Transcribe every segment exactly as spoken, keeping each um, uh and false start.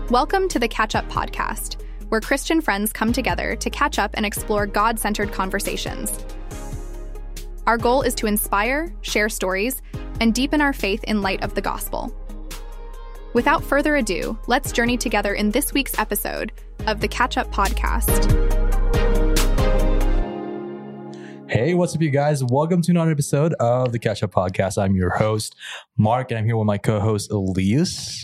Welcome to the Catch Up Podcast, where Christian friends come together to catch up and explore God-centered conversations. Our goal is to inspire, share stories, and deepen our faith in light of the gospel. Without further ado, let's journey together in this week's episode of the Catch Up Podcast. Hey, what's up, you guys? Welcome to another episode of the Catch Up Podcast. I'm your host, Mark, and I'm here with my co-host, Elias.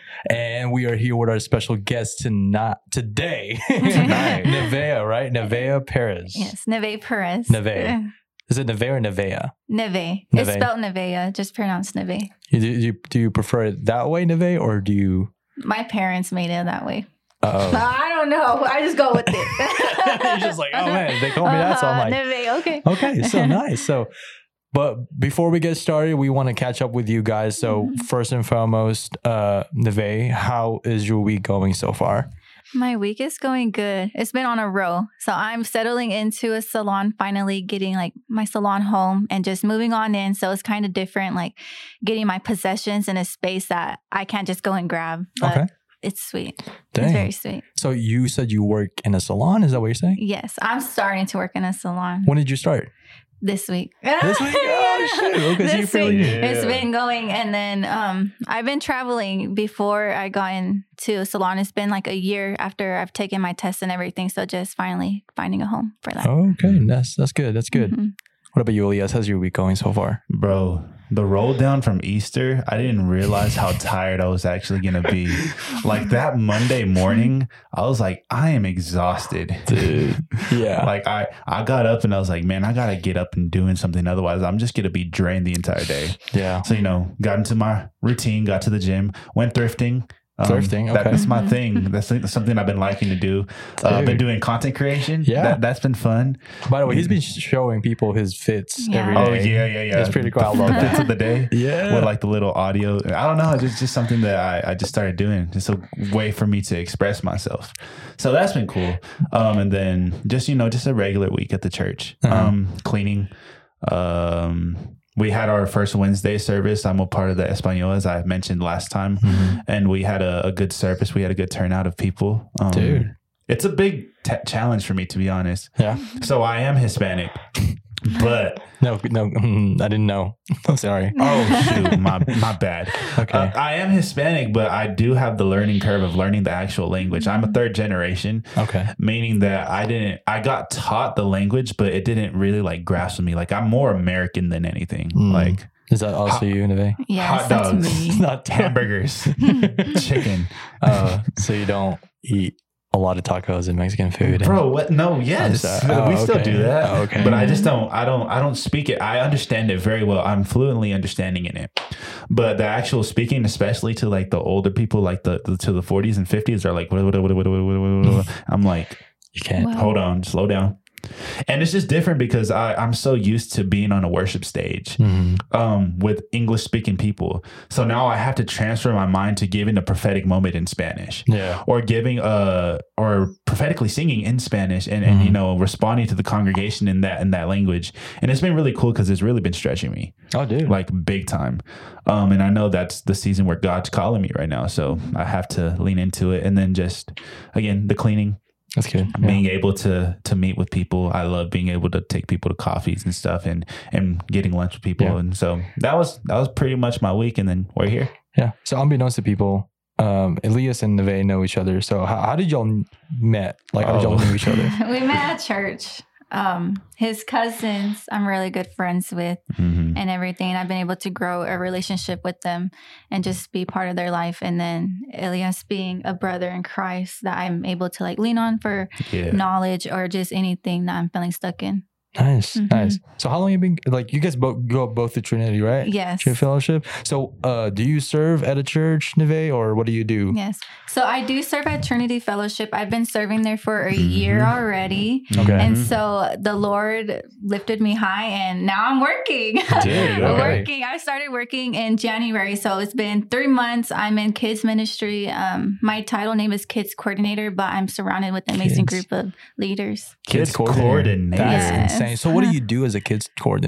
And we are here with our special guest tonight, today, tonight, Nevea, right? Nevea Perez. Yes, Neve Perez. Neve. Is it Neve or Nevea? Neve. Neve. It's spelled Nevea, just pronounced Neve. Do you, do you prefer it that way, Neve, or do you? My parents made it that way. Oh. I don't know. I just go with it. You're just like, oh man, they called me that, so I'm like, Neve, okay. Okay, so nice. So, but before we get started, we want to catch up with you guys. So mm-hmm. first and foremost, uh, Neve, how is your week going so far? My week is going good. It's been on a roll. So I'm settling into a salon, finally getting like my salon home and just moving on in. So it's kind of different, like getting my possessions in a space that I can't just go and grab. But okay. It's sweet. Dang. It's very sweet. So you said you work in a salon. Is that what you're saying? Yes. I'm starting to work in a salon. When did you start? This week. This week? Oh, shit. Okay, this so you're feeling week. Yeah. It's been going. And then um, I've been traveling before I got into a salon. It's been like a year after I've taken my tests and everything. So just finally finding a home for that. Okay. That's that's good. That's good. Mm-hmm. What about you, Elias? How's your week going so far? Bro, the roll down from Easter, I didn't realize how tired I was actually going to be. Like that Monday morning, I was like, I am exhausted. Dude. Yeah. Like I, I got up and I was like, man, I got to get up and doing something. Otherwise, I'm just going to be drained the entire day. Yeah. So, you know, got into my routine, got to the gym, went thrifting. Um, Thrifting, okay. That's my thing. That's something I've been liking to do. Uh, I've been doing content creation. Yeah. That, that's been fun. By the way, he's been showing people his fits yeah. every day. Oh, yeah, yeah, yeah. It's pretty cool. I love the that. fits of the day. Yeah. With like the little audio. I don't know. It's just, just something that I, I just started doing. It's a way for me to express myself. So that's been cool. Um, and then just, you know, just a regular week at the church. Uh-huh. Um, cleaning. Um... We had our first Wednesday service. I'm a part of the Espanol, as I mentioned last time. Mm-hmm. And we had a, a good service. We had a good turnout of people. Um, Dude. It's a big t- challenge for me, to be honest. Yeah. So I am Hispanic, but... No, no, I didn't know. I'm sorry. Oh, shoot. My, my bad. Okay. Uh, I am Hispanic, but I do have the learning curve of learning the actual language. I'm a third generation. Okay. Meaning that I didn't... I got taught the language, but it didn't really like grasp me. Like I'm more American than anything. Mm. Like... Is that also hot, you, Neve? Yes, hot dogs, that's me. Not hamburgers, chicken. Uh, so you don't eat a lot of tacos and Mexican food, bro? What? No, yes, oh, we okay. still do that. Oh, okay, but I just don't. I don't. I don't speak it. I understand it very well. I'm fluently understanding in it, but the actual speaking, especially to like the older people, like the, the to the forties and fifties, are like, what, what, what, what, what, what, what. I'm like, you can't. Wow. Hold on, slow down. And it's just different because I, I'm so used to being on a worship stage mm-hmm. um, with English speaking people. So now I have to transfer my mind to giving a prophetic moment in Spanish, yeah, or giving a or prophetically singing in Spanish and, and mm-hmm. you know, responding to the congregation in that in that language. And it's been really cool because it's really been stretching me. Oh, dude, like big time. Um, and I know that's the season where God's calling me right now, so I have to lean into it. And then just again the cleaning. That's good. Being yeah. able to to meet with people. I love being able to take people to coffees and stuff and and getting lunch with people. Yeah. And so that was that was pretty much my week. And then we're here. Yeah. So unbeknownst to people, um, Elias and Neve know each other. So how, how did y'all met? Like how did y'all oh. know each other? We met at church. Um, his cousins, I'm really good friends with mm-hmm. and everything. I've been able to grow a relationship with them and just be part of their life. And then Elias being a brother in Christ that I'm able to like lean on for yeah. knowledge or just anything that I'm feeling stuck in. Nice, mm-hmm. nice. So how long you been, like you guys both go both to Trinity, right? Yes. Trinity Fellowship. So uh, do you serve at a church, Neve, or what do you do? Yes. So I do serve at Trinity Fellowship. I've been serving there for a mm-hmm. year already. Okay. And so the Lord lifted me high and now I'm working. Dude, I'm okay. working. I started working in January. So it's been three months. I'm in kids ministry. Um, my title name is Kids Coordinator, but I'm surrounded with an amazing kids. group of leaders. Kids, kids coordinator. That's yes. insane. So what do you do as a kids coordinator?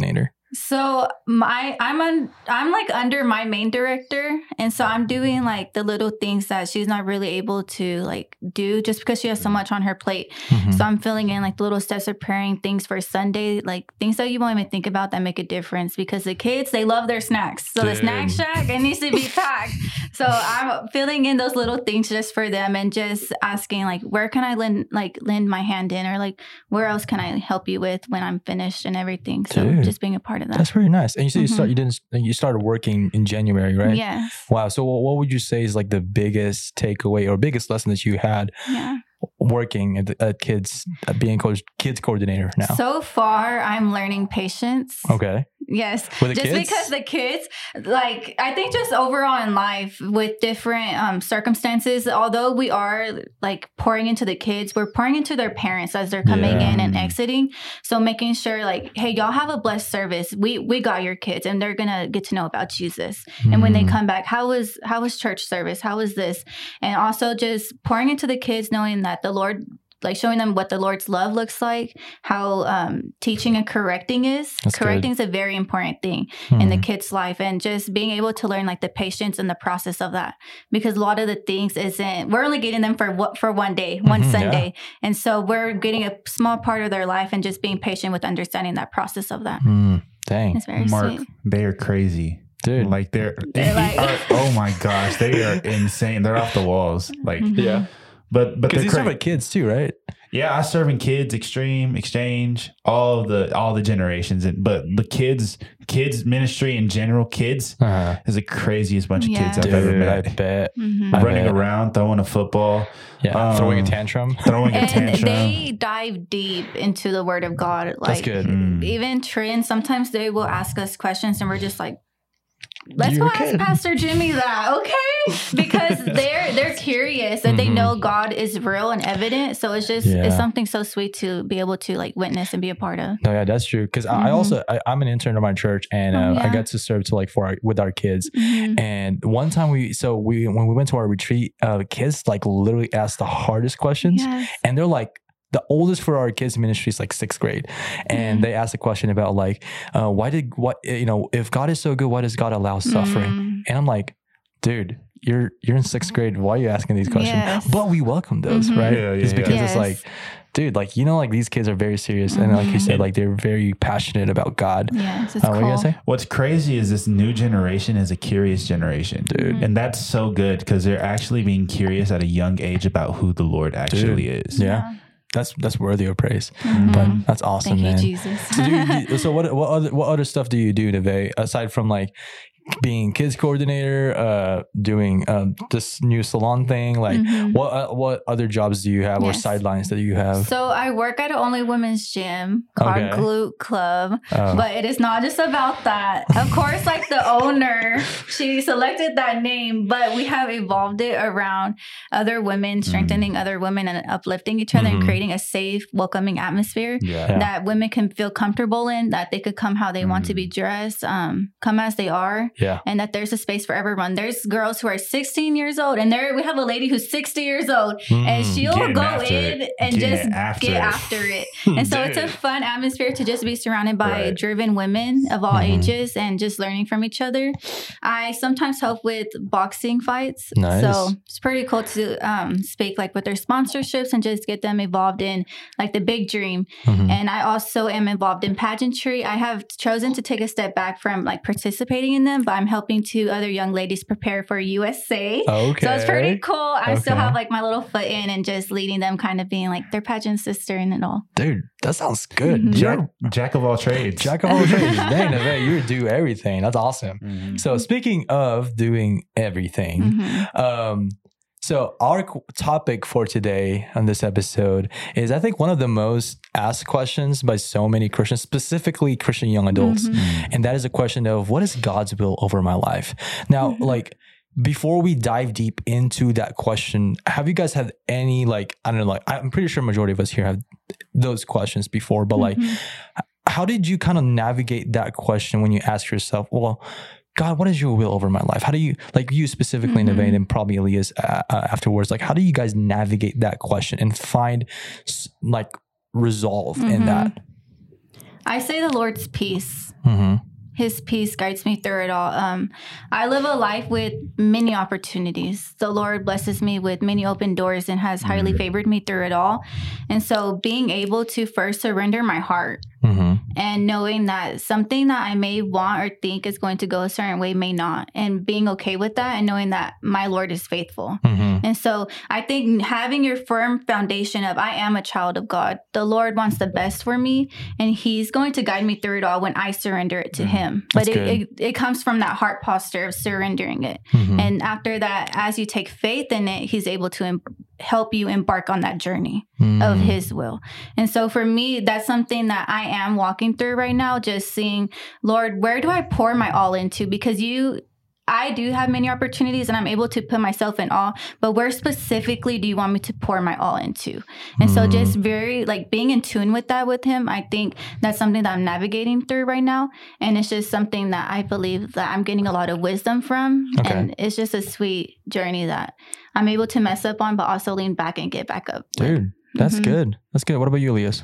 So my I'm on I'm like under my main director, and so I'm doing like the little things that she's not really able to like do just because she has so much on her plate. Mhm. So I'm filling in like the little steps of preparing things for Sunday, like things that you won't even think about that make a difference, because the kids, they love their snacks. So the snack Dude. shack, it needs to be packed. So I'm filling in those little things just for them and just asking like, where can I lend like lend my hand in, or like where else can I help you with when I'm finished and everything. So Dude. just being a part of that. That's very nice. And you said you Mhm. start you didn't you started working in January, right? Yes. Wow. So what what would you say is like the biggest takeaway or biggest lesson that you had Yeah. working at, the, at kids at being coach kids coordinator now? So far, I'm learning patience. Okay. Yes. With the just kids? because the kids, like, I think just overall in life with different um, circumstances, although we are like pouring into the kids, we're pouring into their parents as they're coming Yeah. in and exiting. So making sure like, hey, y'all have a blessed service. We we got your kids, and they're going to get to know about Jesus. And when they Mm. come back, how was how was church service? How was this? And also just pouring into the kids, knowing that the Lord, like showing them what the Lord's love looks like, how um, teaching and correcting is. That's correcting good. is a very important thing in the Mhm. kid's life, and just being able to learn like the patience and the process of that, because a lot of the things isn't, we're only getting them for what for one day, one Mhm, Sunday, and so we're getting a small part of their life, and just being patient with understanding that process of that. Mm. Dang. It's very Mark, sweet. they are crazy. Dude. Like they're, They're like- are- oh my gosh, they are insane. They're off the walls. Like, Mhm. Yeah. but but Because they're these cra- are like kids too, right? yeah, I serve in kids, extreme, exchange, all the all the generations, and but the kids kids ministry in general, kids Uh-huh. is the craziest bunch of Yeah. kids I've ever Dude, I met. bet. Mhm. I Running bet. around, throwing a football, Yeah. Um, Throwing a tantrum. throwing a And tantrum. they dive deep into the Word of God. Like, That's good. Mm. even Trin, sometimes they will ask us questions, and we're just like, let's You're go a ask kid. Pastor Jimmy that, okay? Because they're they're curious and they Mhm. know God is real and evident. So it's just Yeah. it's something so sweet to be able to like witness and be a part of. No, yeah, that's true. Because I I Mhm. also I, I'm an intern at my church, and Oh, uh, I yeah. got to serve to like for our, with our kids. Mhm. And one time we so we when we went to our retreat, uh, the kids like literally asked the hardest questions, Yes. and they're like. The oldest for our kids ministry is like sixth grade, and Mhm. they asked a question about like, uh, why did what you know if God is so good, why does God allow suffering? Mm. And I'm like, dude, you're you're in sixth grade. Why are you asking these questions? Yes. But we welcome those, Mhm. right? Yeah, yeah, it's yeah. because Yes. it's like, dude, like you know, like these kids are very serious, and like you Mhm. said, like they're very passionate about God. Yes, it's Uh, what are you cool. gonna say, What's crazy is this new generation is a curious generation, dude? Mhm. and that's so good because they're actually being curious at a young age about who the Lord actually is. Yeah. That's that's worthy of praise. Mhm. But that's awesome, Thank you, man. Jesus. So, do you, do- so what what other what other stuff do you do, Neve, aside from like being kids coordinator, uh, doing um, this new salon thing? Like, Mhm. what uh, what other jobs do you have, or Yes. sidelines that you have? So I work at an only women's gym called Okay. Glute Club, Oh. but it is not just about that. Of course, like the owner, she selected that name, but we have evolved it around other women, strengthening other women and uplifting each other Mhm. and creating a safe, welcoming atmosphere Yeah. Yeah. that women can feel comfortable in, that they could come how they want to be dressed, um, come as they are. Yeah. And that there's a space for everyone. There's girls who are sixteen years old, and there we have a lady who's sixty years old, and Mm. she'll Getting go after in it. and Getting just after get it. after it. And so it's a Dude. fun atmosphere to just be surrounded by Right. driven women of all Mhm. ages and just learning from each other. I sometimes help with boxing fights. Nice. So it's pretty cool to um, speak like with their sponsorships and just get them involved in like the big dream. Mhm. And I also am involved in pageantry. I have chosen to take a step back from like participating in them, but I'm helping two other young ladies prepare for U S A. Okay. So it's pretty cool. I still Okay. have like my little foot in and just leading them, kind of being like their pageant sister and it all. Dude, that sounds good. Mhm. You're Jack, jack of all trades. jack of all trades. Dang, Neve, you do everything. That's awesome. Mhm. So speaking of doing everything, Mhm. um, so our qu- topic for today on this episode is, I think, one of the most asked questions by so many Christians, specifically Christian young adults, Mhm. and that is a question of what is God's will over my life? Now, Mhm. like. Before we dive deep into that question, have you guys had any like I don't know, like I'm pretty sure majority of us here have those questions before, but like Mhm. how did you kind of navigate that question when you ask yourself, well, God, what is your will over my life? How do you, like you specifically, Mhm. Neve, and probably Elias uh, uh, afterwards, like how do you guys navigate that question and find s- like resolve in Mhm. that? I say the Lord's peace. Mm-hmm. His peace guides me through it all. Um, I live a life with many opportunities. The Lord blesses me with many open doors and has highly favored me through it all. And so being able to first surrender my heart mm-hmm. and knowing that something that I may want or think is going to go a certain way may not, and being okay with that and knowing that my Lord is faithful. Mm-hmm. And so I think having your firm foundation of I am a child of God, the Lord wants the best for me and he's going to guide me through it all when I surrender it to mm-hmm. him. But it, it, it comes from that heart posture of surrendering it. Mm-hmm. And after that, as you take faith in it, he's able to em- help you embark on that journey mm. of his will. And so for me, that's something that I am walking through right now, just seeing, Lord, where do I pour my all into? Because you... I do have many opportunities and I'm able to put myself in all, but where specifically do you want me to pour my all into? And mm. so just very like being in tune with that with him, I think that's something that I'm navigating through right now. And it's just something that I believe that I'm getting a lot of wisdom from. Okay. And it's just a sweet journey that I'm able to mess up on, but also lean back and get back up. Dude, that's mm-hmm. good. That's good. What about you, Elias?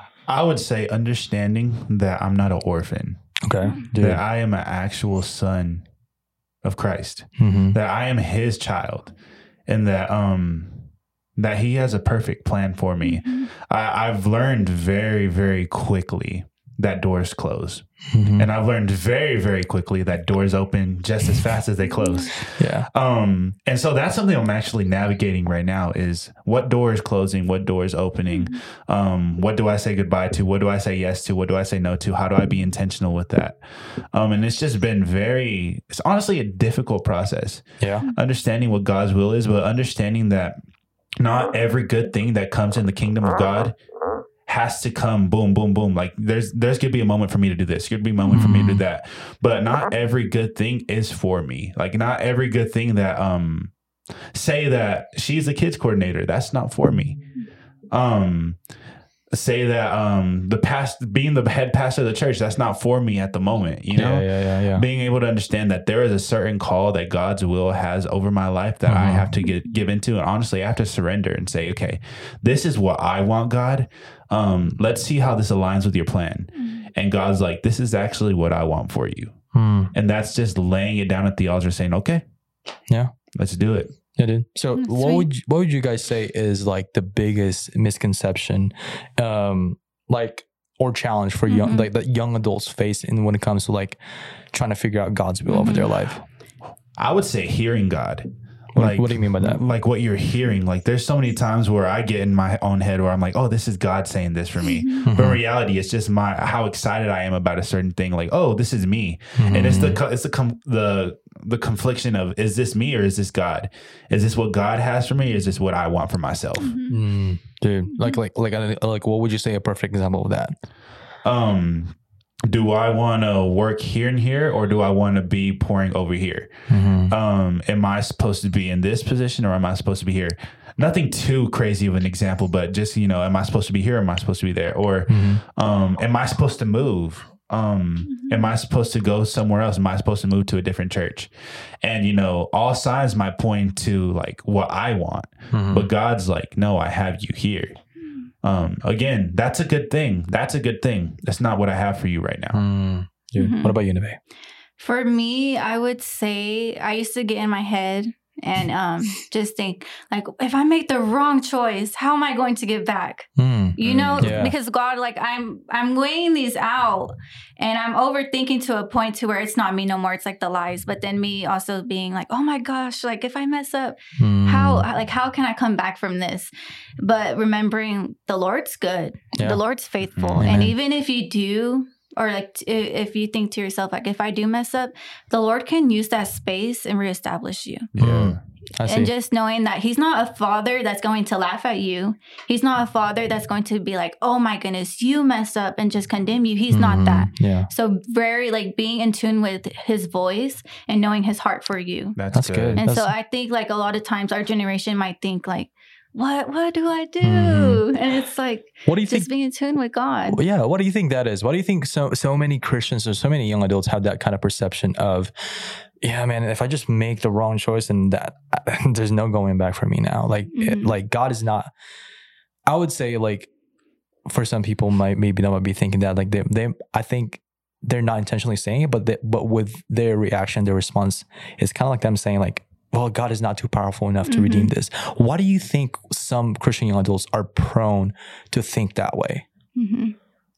I would say understanding that I'm not an orphan. Okay. Dude. That I am an actual son of Christ, mm-hmm. that I am his child, and that um that he has a perfect plan for me. Mm-hmm. I, I've learned very, very quickly that doors close. Mm-hmm. And I've learned very, very quickly that doors open just as fast as they close. Yeah. Um, and so that's something I'm actually navigating right now is what door is closing, what door is opening, mm-hmm. um, what do I say goodbye to, what do I say yes to, what do I say no to, how do I be intentional with that? Um, and it's just been very, it's honestly a difficult process. Yeah. Understanding what God's will is, but understanding that not every good thing that comes in the kingdom of God has to come boom, boom, boom. Like there's there's gonna be a moment for me to do this. There's gonna be a moment mm. for me to do that. But not every good thing is for me. Like not every good thing that um say that she's a kids coordinator. That's not for me. Um say that um the past being the head pastor of the church, that's not for me at the moment, you know? Yeah, yeah, yeah, yeah. Being able to understand that there is a certain call that God's will has over my life that mm-hmm. I have to get give into. And honestly, I have to surrender and say, okay, this is what I want, God. Um, let's see how this aligns with your plan. Mm-hmm. And God's like, this is actually what I want for you. Mm. And that's just laying it down at the altar saying, okay, yeah, let's do it. Yeah, dude. So That's what sweet. would you, what would you guys say is like the biggest misconception, um, like or challenge for mm-hmm. young like that young adults face in when it comes to like trying to figure out God's will mm-hmm. over their life? I would say hearing God. Like, what do you mean by that? Like what you're hearing. Like there's so many times where I get in my own head where I'm like, oh, this is God saying this for me. Mm-hmm. But in reality, it's just my how excited I am about a certain thing. Like, oh, this is me. Mm-hmm. And it's the it's the com- the the confliction of, is this me or is this God? Is this what God has for me? Or is this what I want for myself? Mm-hmm. Mm, dude, like like like like what would you say a perfect example of that? Um. Do I want to work here and here, or do I want to be pouring over here? Mm-hmm. Um, am I supposed to be in this position, or am I supposed to be here? Nothing too crazy of an example, but just, you know, am I supposed to be here? Or am I supposed to be there? Or mm-hmm. um, am I supposed to move? Um, mm-hmm. Am I supposed to go somewhere else? Am I supposed to move to a different church? And, you know, all signs might point to like what I want, mm-hmm. but God's like, no, I have you here. Um, again, that's a good thing. That's a good thing. That's not what I have for you right now. Mm, dude, mm-hmm. What about you, Neve? For me, I would say I used to get in my head and um, just think like, if I make the wrong choice, how am I going to get back? Mm, you know, yeah. Because God, like I'm, I'm weighing these out and I'm overthinking to a point to where it's not me no more. It's like the lies. But then me also being like, oh my gosh, like if I mess up, mm. how, like, how can I come back from this? But remembering the Lord's good, yeah. the Lord's faithful. Mm, and even if you do, or like if you think to yourself, like if I do mess up, the Lord can use that space and reestablish you. Yeah. And just knowing that he's not a father that's going to laugh at you. He's not a father that's going to be like, oh my goodness, you messed up and just condemn you. He's mm-hmm. not that. Yeah. So very like being in tune with his voice and knowing his heart for you. That's, that's good. good. And that's... so I think like a lot of times our generation might think like, What what do I do? Mm-hmm. And it's like, what do you just think, being in tune with God. Well, yeah. What do you think that is? Why do you think so so many Christians or so many young adults have that kind of perception of, yeah, man, if I just make the wrong choice and that there's no going back for me now. Like, mm-hmm. it, like God is not, I would say like for some people might maybe they might be thinking that like they they I think they're not intentionally saying it, but they, but with their reaction, their response is kind of like them saying like, well, God is not too powerful enough to mm-hmm. redeem this. Why do you think some Christian young adults are prone to think that way? Mm-hmm.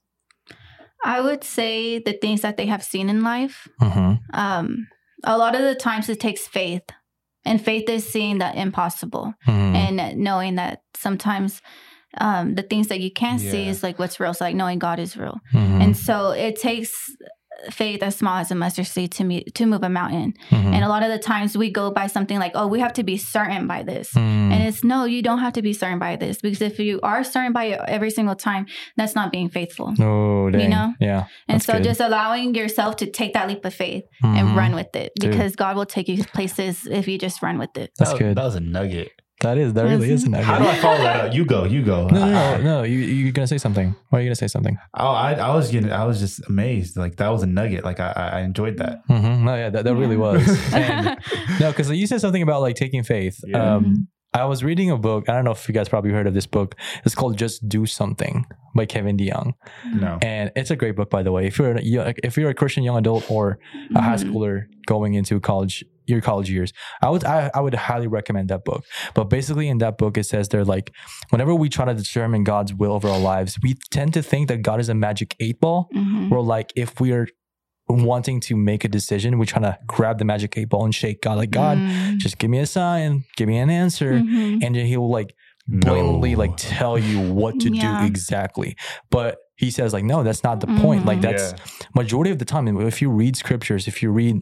I would say the things that they have seen in life. Mm-hmm. Um, a lot of the times it takes faith, and faith is seeing the impossible mm-hmm. and knowing that sometimes um, the things that you can't yeah. see is like what's real. So like knowing God is real. Mm-hmm. And so it takes faith as small as a mustard seed to me to move a mountain. Mm-hmm. And a lot of the times we go by something like, oh, we have to be certain by this. Mm-hmm. And it's no, you don't have to be certain by this, because if you are certain by it every single time, that's not being faithful. Oh, dang. You know? Yeah. And so good. just allowing yourself to take that leap of faith mm-hmm. and run with it, because Dude. God will take you places if you just run with it. That's that, good. That was a nugget. That is, that really is a nugget. How do I follow that up? You go, you go. No, no, no, no. You, you're going to say something. Why are you going to say something? Oh, I, I was getting, I was just amazed. Like that was a nugget. Like I, I enjoyed that. Mm-hmm. No, yeah, that, that really was. And, no, because you said something about like taking faith. Yeah. Um, Mm-hmm. I was reading a book. I don't know if you guys probably heard of this book. It's called Just Do Something by Kevin DeYoung. No. And it's a great book, by the way. If you're a, if you're a Christian young adult or a high schooler going into college, your college years, I would I, I would highly recommend that book. But basically in that book, it says they're like, whenever we try to determine God's will over our lives, we tend to think that God is a magic eight ball. Mm-hmm. Where like if we are wanting to make a decision, we're trying to grab the magic eight ball and shake God, like, God, mm-hmm. just give me a sign, give me an answer. Mm-hmm. And then he'll like blatantly No. like tell you what to Yeah. do exactly. But he says like, no, that's not the Mm-hmm. point. Like that's Yeah. majority of the time. If you read scriptures, if you read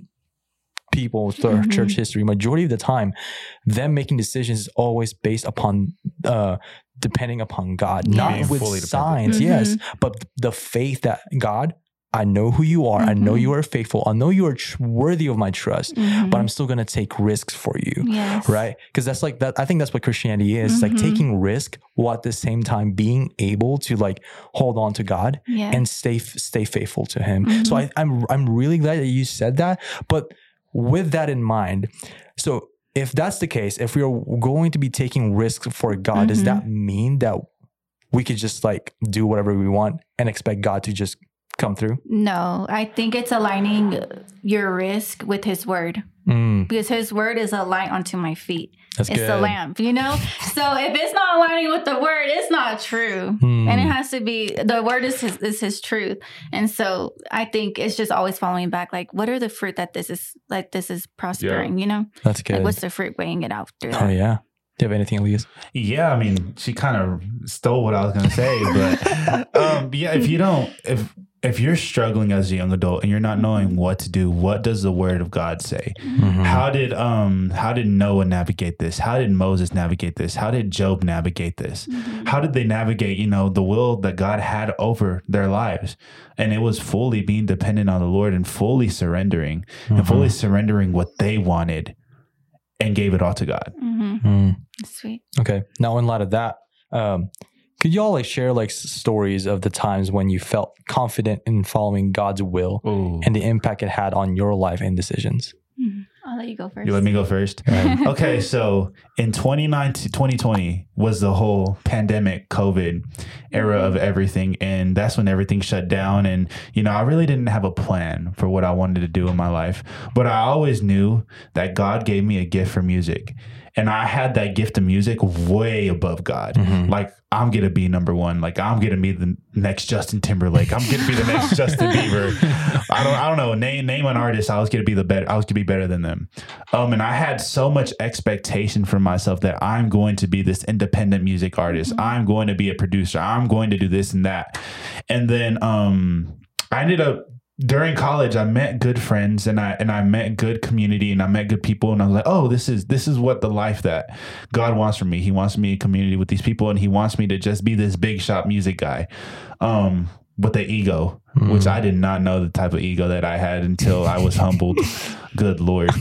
people through Mm-hmm. church history, majority of the time, them making decisions is always based upon, uh, depending upon God, Yeah. not Being with fully dependent. signs, Mm-hmm. yes, but the faith that God, I know who you are. Mm-hmm. I know you are faithful. I know you are tr- worthy of my trust, Mm-hmm. but I'm still going to take risks for you. Yes. Right? Because that's like that. I think that's what Christianity is. It's Mm-hmm. like taking risk while at the same time being able to like hold on to God Yeah. and stay stay faithful to Him. Mm-hmm. So I, I'm I'm really glad that you said that. But with that in mind, so if that's the case, if we are going to be taking risks for God, Mm-hmm. does that mean that we could just like do whatever we want and expect God to just come through? No, I think it's aligning your risk with His word, Mm, because His word is a light unto my feet. that's It's good. the lamp, you know? So if it's not aligning with the word, it's not true. Hmm. And it has to be, the word is his, is his truth. And so I think it's just always following back. Like, what are the fruit that this is, like this is prospering, you know? That's good. Like, what's the fruit, weighing it out through Oh that? yeah. Do you have anything, Elias? Yeah, I mean, she kind of stole what I was going to say, but um, yeah, if you don't, if if you're struggling as a young adult and you're not knowing what to do, what does the Word of God say? Mm-hmm. How did um how did Noah navigate this? How did Moses navigate this? How did Job navigate this? Mm-hmm. How did they navigate, you know, the will that God had over their lives? And it was fully being dependent on the Lord and fully surrendering Mm-hmm. and fully surrendering what they wanted and gave it all to God. Mm-hmm. Mm. Sweet. Okay. Now, in light of that, um, could you all like share like s- stories of the times when you felt confident in following God's will Ooh. and the impact it had on your life and decisions? Mhm. I'll let you go first. You let me go first. Okay, so in twenty nineteen, twenty twenty was the whole pandemic COVID era of everything. And that's when everything shut down. And, you know, I really didn't have a plan for what I wanted to do in my life. But I always knew that God gave me a gift for music. And I had that gift of music way above God. Mhm. Like, I'm going to be number one. Like, I'm going to be the next Justin Timberlake. I'm going to be the next Justin Bieber. I don't I don't know. Name name an artist. I was going to be the better. I was going to be better than them. Um, and I had so much expectation for myself that I'm going to be this independent music artist. Mm-hmm. I'm going to be a producer. I'm going to do this and that. And then um, I ended up, during college, I met good friends and I and I met good community and I met good people, and I was like, oh, this is this is what the life that God wants from me. He wants me in community with these people, and He wants me to just be this big shot music guy, um, with the ego, Mm. which I did not know the type of ego that I had until I was humbled. Good Lord.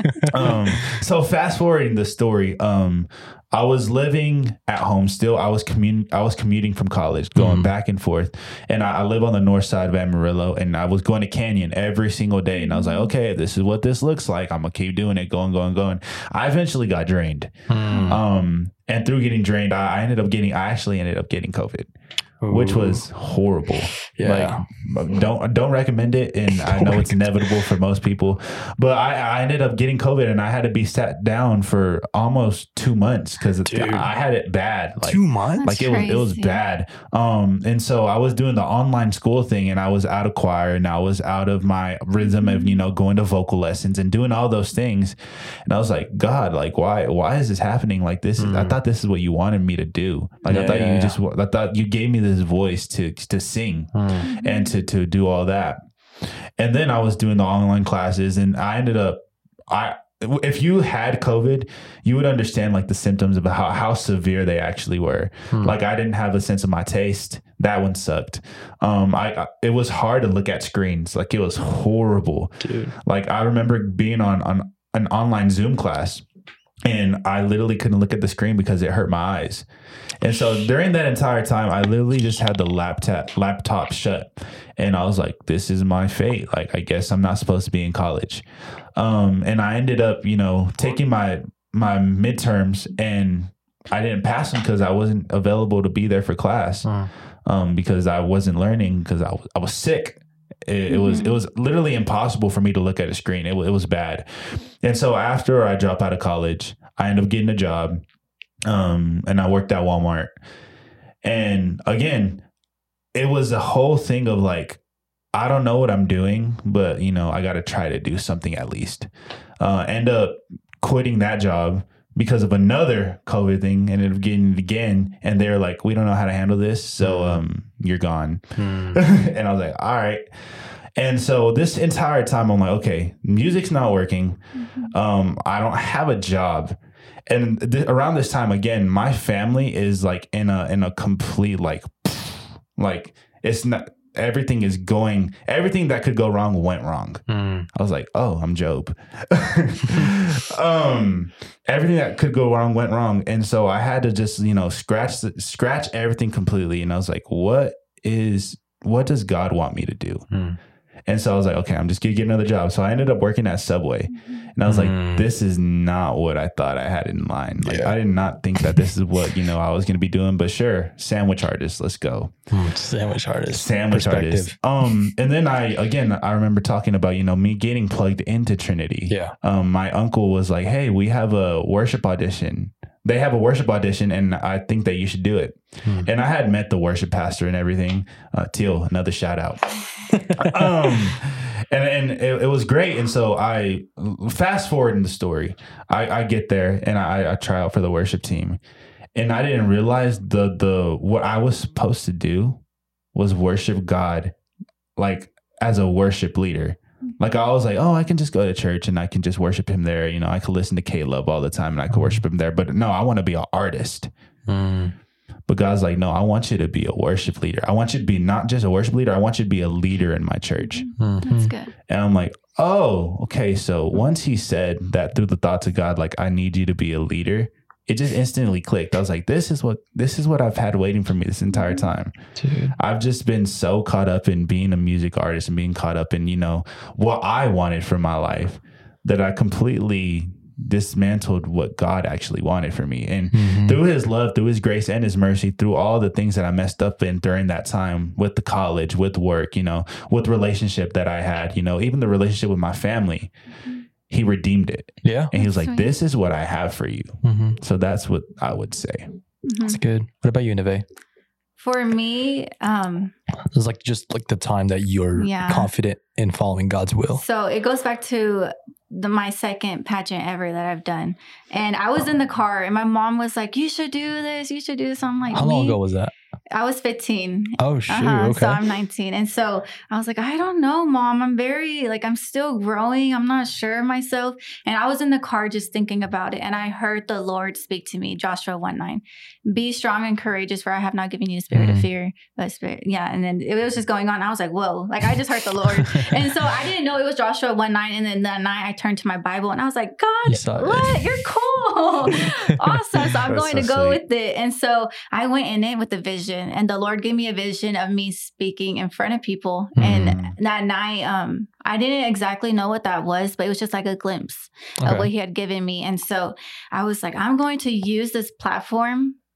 um, so fast forwarding the story, um, I was living at home still. I was commun- I was commuting from college, going Mhm. back and forth. And I, I live on the north side of Amarillo, and I was going to Canyon every single day. And I was like, okay, this is what this looks like. I'm going to keep doing it, going, going, going. I eventually got drained. Mm. Um, and through getting drained, I, I ended up getting, I actually ended up getting COVID. Ooh. which was horrible. Yeah. Like, don't don't recommend it. And I know it's inevitable for most people, but I, I ended up getting COVID and I had to be sat down for almost two months because I had it bad. Like, two months? Like it was, it was bad. Um, and so I was doing the online school thing and I was out of choir and I was out of my rhythm of, you know, going to vocal lessons and doing all those things. And I was like, God, like, why, why is this happening? Like this is, mm. I thought this is what you wanted me to do. Like, yeah, I thought yeah, you yeah. just, I thought you gave me this voice to, to sing mm. and to, to do all that. And then I was doing the online classes and I ended up, I, if you had COVID, you would understand like the symptoms of how, how severe they actually were. Hmm. Like I didn't have a sense of my taste. That one sucked. Um, I, I it was hard to look at screens. Like it was horrible. Dude. Like I remember being on, on an online Zoom class and I literally couldn't look at the screen because it hurt my eyes. And so during that entire time, I literally just had the laptop laptop shut. And I was like, this is my fate. Like, I guess I'm not supposed to be in college. Um, and I ended up, you know, taking my my midterms and I didn't pass them because I wasn't available to be there for class huh. um, because I wasn't learning because I was, I was sick. It, mm-hmm. it was it was literally impossible for me to look at a screen. It, it was bad. And so after I dropped out of college, I ended up getting a job. Um, and I worked at Walmart. And again, it was a whole thing of like, I don't know what I'm doing, but you know, I got to try to do something at least. Uh, end up quitting that job because of another COVID thing, ended up getting it again. And they're like, we don't know how to handle this. So, um, you're gone. Hmm. And I was like, all right. And so this entire time I'm like, okay, music's not working. Mm-hmm. Um, I don't have a job. And th- around this time, again, my family is like in a in a complete like, like it's not, everything is going, everything that could go wrong went wrong. Mm. I was like, oh, I'm Job. um, everything that could go wrong went wrong. And so I had to just, you know, scratch, scratch everything completely. And I was like, what is, what does God want me to do? Mm. And so I was like, okay, I'm just going to get another job. So I ended up working at Subway. And I was mm. like, this is not what I thought I had in mind. Like, yeah. I did not think that this is what, you know, I was going to be doing. But sure, sandwich artist, let's go. Mm, sandwich artist. Sandwich artist. Um, and then I, again, I remember talking about, you know, me getting plugged into Trinity. Yeah. Um, my uncle was like, hey, we have a worship audition. They have a worship audition, and I think that you should do it. Hmm. And I had met the worship pastor and everything. Uh, Teal, another shout out. um, and and it, it was great. And so I fast forward in the story. I, I get there and I, I try out for the worship team, and I didn't realize the the what I was supposed to do was worship God, like as a worship leader. Like I was like, oh, I can just go to church and I can just worship him there. You know, I could listen to Caleb all the time and I could worship him there. But no, I want to be an artist. Mm. But God's like, no, I want you to be a worship leader. I want you to be not just a worship leader. I want you to be a leader in my church. Mm-hmm. That's good. And I'm like, oh, okay. So once he said that through the thoughts of God, like, I need you to be a leader, it just instantly clicked. I was like, this is what this is what I've had waiting for me this entire time. Dude. I've just been so caught up in being a music artist and being caught up in, you know, what I wanted for my life that I completely dismantled what God actually wanted for me. And mm-hmm. through his love, through his grace and his mercy, through all the things that I messed up in during that time with the college, with work, you know, with relationship that I had, you know, even the relationship with my family, he redeemed it. Yeah. And he was like, this is what I have for you. Mm-hmm. So that's what I would say. Mm-hmm. That's good. What about you, Neve? For me, um, it's like just like the time that you're yeah. confident in following God's will. So it goes back to the, my second pageant ever that I've done. And I was in the car and my mom was like, you should do this. You should do this. I'm like, how long ago was that? I was fifteen. Oh, shoot. Uh-huh. Okay. So I'm nineteen. And so I was like, I don't know, Mom. I'm very, like, I'm still growing. I'm not sure of myself. And I was in the car just thinking about it. And I heard the Lord speak to me, Joshua one nine. Be strong and courageous, for I have not given you a spirit mm. of fear, but spirit. Yeah. And then it was just going on. I was like, whoa, like I just heard the Lord. And so I didn't know it was Joshua one nine. And then that night I turned to my Bible and I was like, God, you what? You're cool. Awesome. So I'm That's going so to go sweet. With it. And so I went in it with the vision. And the Lord gave me a vision of me speaking in front of people. Mm. And that night, um, I didn't exactly know what that was, but it was just like a glimpse okay. of what he had given me. And so I was like, I'm going to use this platform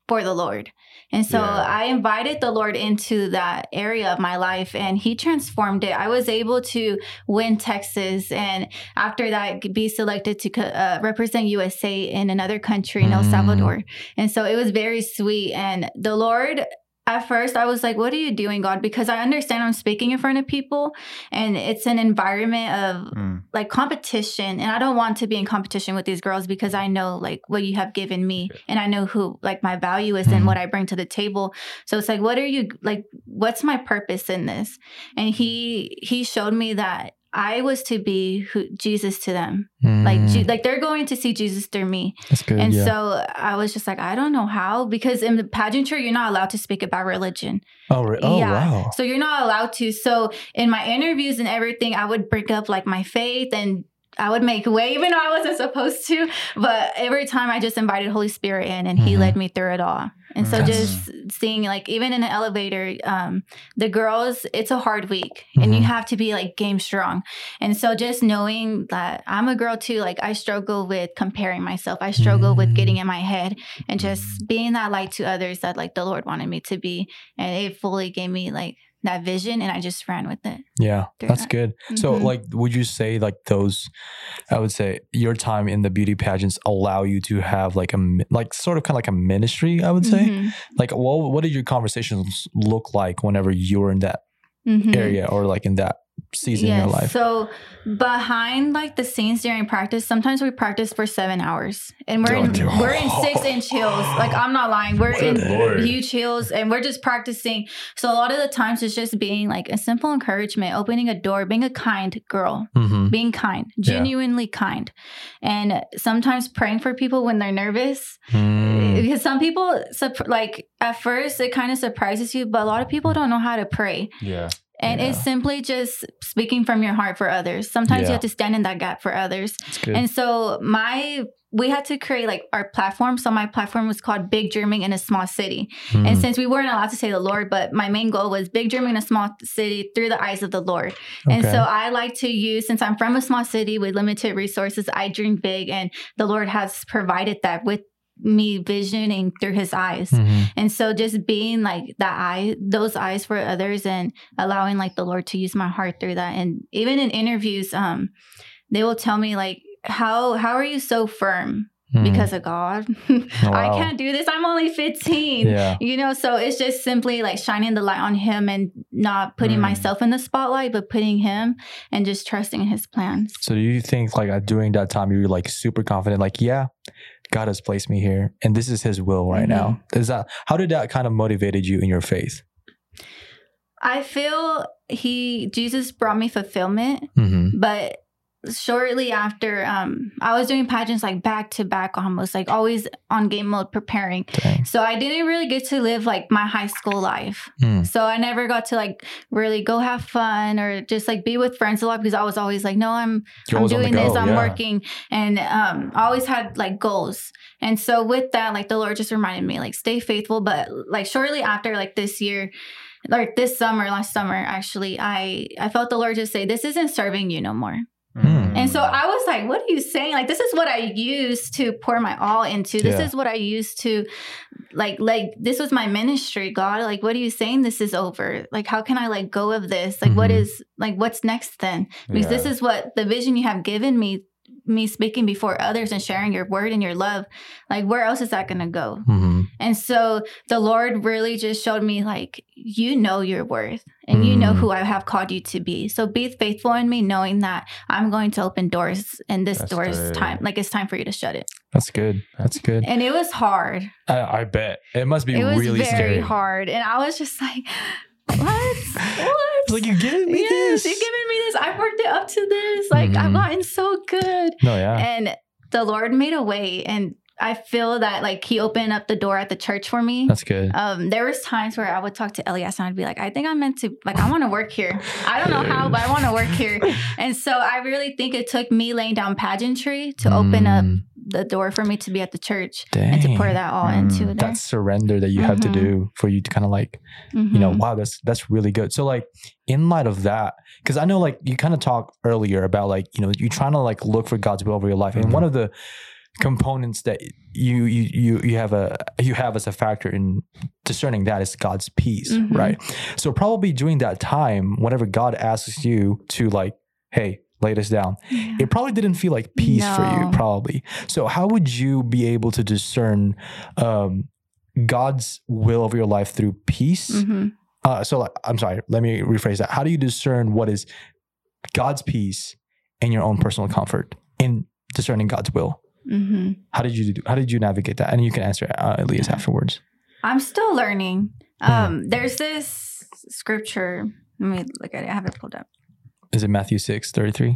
for the Lord. And so yeah. I invited the Lord into that area of my life, and he transformed it. I was able to win Texas, and after that be selected to uh, represent U S A in another country, in mm. El Salvador. And so it was very sweet. And the Lord, at first I was like, what are you doing, God? Because I understand I'm speaking in front of people, and it's an environment of mm. like competition. And I don't want to be in competition with these girls, because I know like what you have given me, and I know who like my value is mm. and what I bring to the table. So it's like, what are you like, what's my purpose in this? And he, he showed me that I was to be who, Jesus to them. Mm. Like, like they're going to see Jesus through me. That's good. And yeah. so I was just like, I don't know how, because in the pageantry, you're not allowed to speak about religion. Oh, re- oh yeah. wow. So you're not allowed to. So in my interviews and everything, I would bring up like my faith, and I would make way, even though I wasn't supposed to. But every time I just invited Holy Spirit in, and mm-hmm. he led me through it all. And so That's... just seeing like, even in an elevator, um, the girls, it's a hard week, mm-hmm. and you have to be like game strong. And so just knowing that I'm a girl too, like I struggle with comparing myself. I struggle mm-hmm. with getting in my head, and just being that light to others that like the Lord wanted me to be. And it fully gave me like that vision, and I just ran with it. Yeah, that's that. good. Mm-hmm. So like, would you say like those, I would say your time in the beauty pageants allow you to have like a, like sort of kind of like a ministry, I would say? Mm-hmm. Like, what, what did your conversations look like whenever you were in that mm-hmm. area, or like in that season yes. in your life? So behind like the scenes during practice, sometimes we practice for seven hours, and we're in oh, we're in six inch heels. Like, I'm not lying, we're Good in Lord. huge heels, and we're just practicing. So a lot of the times it's just being like a simple encouragement, opening a door, being a kind girl, mm-hmm. being kind, genuinely yeah. kind, and sometimes praying for people when they're nervous. Mm. Because some people like at first it kind of surprises you, but a lot of people don't know how to pray. Yeah. And yeah. it's simply just speaking from your heart for others. Sometimes yeah. you have to stand in that gap for others. And so my, we had to create like our platform. So my platform was called Big Dreaming in a Small City. Mm. And since we weren't allowed to say the Lord, but my main goal was big dreaming in a small city through the eyes of the Lord. Okay. And so I like to use, since I'm from a small city with limited resources, I dream big, and the Lord has provided that with me visioning through his eyes. Mm-hmm. And so just being like that eye, those eyes for others, and allowing like the Lord to use my heart through that. And even in interviews, um, they will tell me like, how, how are you so firm? Mm. Because of God. Oh, wow. I can't do this. I'm only fifteen. Yeah. You know, so it's just simply like shining the light on him, and not putting mm. myself in the spotlight, but putting him and just trusting in his plans. So do you think like uh, during that time you were like super confident, like, yeah, God has placed me here and this is his will right mm-hmm. now? Is that, how did that kind of motivated you in your faith? I feel he, Jesus brought me fulfillment, mm-hmm. but shortly after, um, I was doing pageants like back to back, almost like always on game mode preparing. Dang. So I didn't really get to live like my high school life. Mm. So I never got to like really go have fun or just like be with friends a lot, because I was always like, no, I'm You're I'm doing this, I'm yeah. working. And um, I always had like goals. And so with that, like the Lord just reminded me like, stay faithful. But like shortly after, like this year, like this summer, last summer, actually, I, I felt the Lord just say, this isn't serving you no more. Mm. And so I was like, what are you saying? Like, this is what I used to pour my all into. This yeah. is what I used to like, like, this was my ministry, God. Like, what are you saying? This is over. Like, how can I let go of this? Like, mm-hmm. what is, like, what's next then? Because yeah. this is what the vision you have given me, me speaking before others and sharing your word and your love. Like, where else is that going to go? Mm-hmm. And so the Lord really just showed me, like, you know your worth and mm-hmm. you know who I have called you to be. So be faithful in me, knowing that I'm going to open doors, and this That's door is time. Like, it's time for you to shut it. That's good. That's good. And it was hard. I, I bet. It must be it was really very scary. hard. And I was just like, what? What? It's like, you're giving me yes, this. You're giving me this. I worked it up to this. Like, mm-hmm. I've gotten so good. No, yeah. And the Lord made a way. And I feel that like he opened up the door at the church for me. That's good. Um, there was times where I would talk to Elias and I'd be like, I think I'm meant to, like, I want to work here. I don't know how, but I want to work here. And so I really think it took me laying down pageantry to mm. open up the door for me to be at the church. Dang. And to pour that all mm. into it. That surrender that you mm-hmm. have to do for you to kind of like, mm-hmm. you know, wow, that's, that's really good. So like in light of that, because I know like you kind of talked earlier about like, you know, you're trying to like look for God's will over your life. Mm-hmm. And one of the components that you you you you have a you have as a factor in discerning that is God's peace, mm-hmm. right? So probably during that time, whenever God asks you to like, hey, lay this down, yeah. it probably didn't feel like peace no. for you, probably. So how would you be able to discern um, God's will of your life through peace? Mm-hmm. Uh, so like, I'm sorry, let me rephrase that. How do you discern what is God's peace and your own personal comfort in discerning God's will? Mm-hmm. How did you do? How did you navigate that? And you can answer uh, Elias yeah. afterwards. I'm still learning. Um, mm. There's this scripture. Let me look at it. I have it pulled up. Is it Matthew six thirty-three?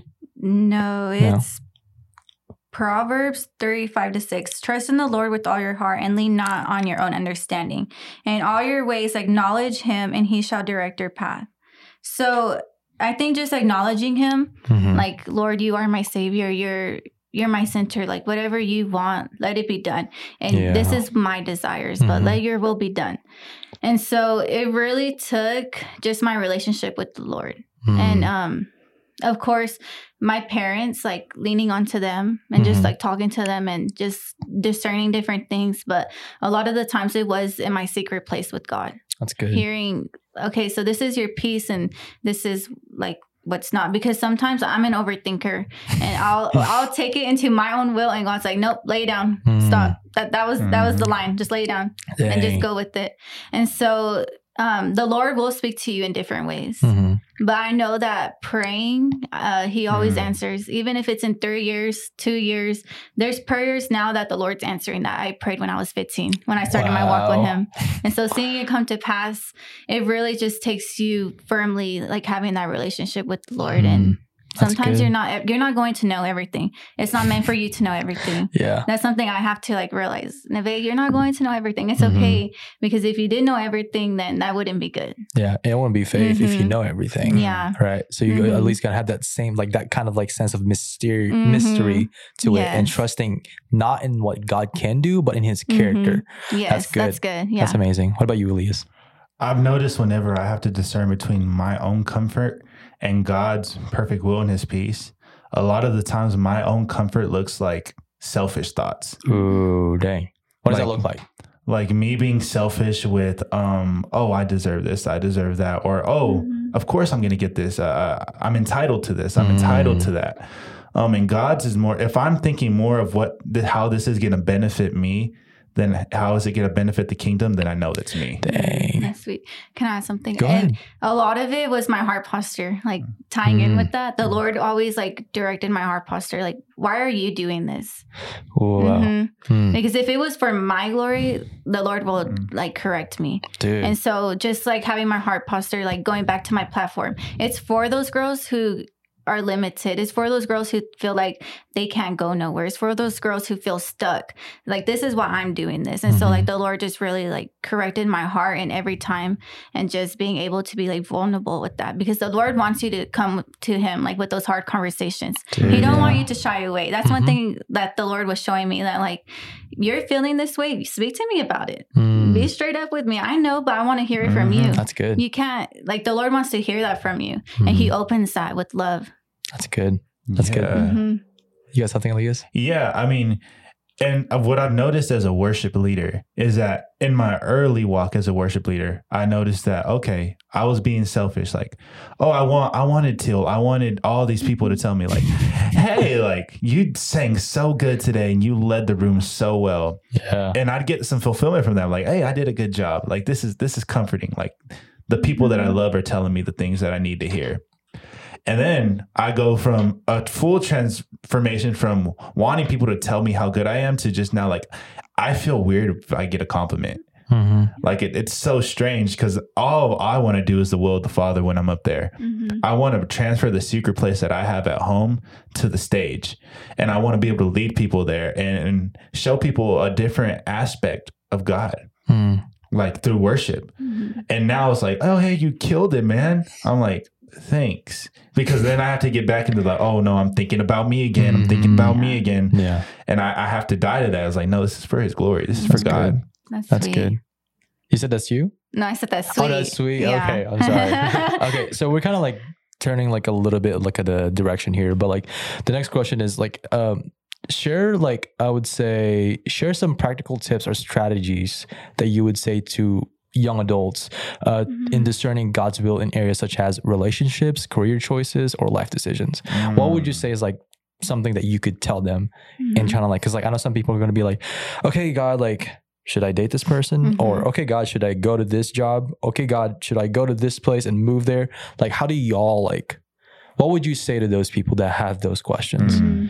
No, it's no. Proverbs thirty-five to six. Trust in the Lord with all your heart and lean not on your own understanding. In all your ways acknowledge him and he shall direct your path. So I think just acknowledging him, mm-hmm. like, Lord, you are my savior. You're You're my center. Like, whatever you want, let it be done. And yeah. this is my desires, but mm-hmm. let your will be done. And so it really took just my relationship with the Lord. Mm-hmm. And, um, of course, my parents, like leaning onto them and mm-hmm. just like talking to them and just discerning different things. But a lot of the times it was in my secret place with God. That's good. Hearing, okay, so this is your peace and this is like, what's not, because sometimes I'm an overthinker and I'll I'll take it into my own will and God's like, nope, lay down, mm. stop. That that was mm. that was the line. Just lay down Dang. and just go with it. And so um, the Lord will speak to you in different ways. Mm-hmm. But I know that praying, uh, he always mm. answers, even if it's in three years, two years. There's prayers now that the Lord's answering that I prayed when I was fifteen, when I started wow. my walk with him. And so seeing it come to pass, it really just takes you firmly, like having that relationship with the Lord. Mm. And sometimes you're not you're not going to know everything. It's not meant for you to know everything. Yeah. That's something I have to like realize. Neve, you're not going to know everything. It's mm-hmm. okay. Because if you did know everything, then that wouldn't be good. Yeah. It wouldn't be faith mm-hmm. if you know everything. Yeah. Right. So you mm-hmm. at least gotta have that same, like that kind of like sense of mystery mm-hmm. mystery to yes. it and trusting not in what God can do, but in his character. Mm-hmm. Yes. That's good. That's good. Yeah. That's amazing. What about you, Elias? I've noticed whenever I have to discern between my own comfort and God's perfect will and his peace, a lot of the times my own comfort looks like selfish thoughts. Ooh, dang. What does like, that look like? Like me being selfish with, um, oh, I deserve this, I deserve that. Or, oh, mm-hmm. of course I'm going to get this. Uh, I'm entitled to this. I'm mm. entitled to that. Um, and God's is more, if I'm thinking more of what, how this is going to benefit me, then how is it going to benefit the kingdom? Then I know that's me. Dang. That's sweet. Can I add something? Go ahead. And a lot of it was my heart posture, like tying mm. in with that. The Lord always like directed my heart posture. Like, why are you doing this? Wow. Mm-hmm. Mm. Because if it was for my glory, the Lord will mm. like correct me. Dude. And so just like having my heart posture, like going back to my platform, it's for those girls who are limited. It's for those girls who feel like they can't go nowhere. It's for those girls who feel stuck. Like, this is why I'm doing this. And mm-hmm. so like the Lord just really like corrected my heart and every time, and just being able to be like vulnerable with that, because the Lord wants you to come to him like with those hard conversations. Dude, he don't yeah. want you to shy away. That's mm-hmm. one thing that the Lord was showing me, that like, you're feeling this way, speak to me about it. Mm. Be straight up with me. I know, but I want to hear it mm-hmm. from you. That's good. You can't, like, the Lord wants to hear that from you. Mm-hmm. And he opens that with love. That's good. That's yeah. good. Mm-hmm. You got something, Elias? Yeah. I mean, and what I've noticed as a worship leader is that in my early walk as a worship leader, I noticed that, okay, I was being selfish. Like, oh, I want, I wanted Till. I wanted all these people to tell me like, hey, like, you sang so good today and you led the room so well. Yeah. And I'd get some fulfillment from that. Like, hey, I did a good job. Like, this is, this is comforting. Like, the people that I love are telling me the things that I need to hear. And then I go from a full transformation from wanting people to tell me how good I am to just now, like, I feel weird if I get a compliment. Mm-hmm. Like, it, it's so strange, because all I want to do is the will of the Father when I'm up there. Mm-hmm. I want to transfer the secret place that I have at home to the stage. And I want to be able to lead people there and, and show people a different aspect of God. Mm. Like, through worship. Mm-hmm. And now it's like, oh, hey, you killed it, man. I'm like, thanks. Because then I have to get back into like, oh no, I'm thinking about me again. I'm thinking about me again. Yeah. And I, I have to die to that. I was like, no, this is for his glory. This is that's for God. Good. That's, that's sweet. good. You said that's you? No, I said that's sweet. Oh, that's sweet. Yeah. Okay. I'm sorry. Okay. So we're kind of like turning like a little bit like at the direction here, but like the next question is like, um, share like I would say share some practical tips or strategies that you would say to young adults uh, mm-hmm. in discerning God's will in areas such as relationships, career choices, or life decisions. Mm. What would you say is like something that you could tell them mm-hmm. and trying to like, because like I know some people are going to be like, okay, God, like, should I date this person? Mm-hmm. Or okay, God, should I go to this job? Okay, God, should I go to this place and move there? Like, how do y'all like, what would you say to those people that have those questions? Mm-hmm.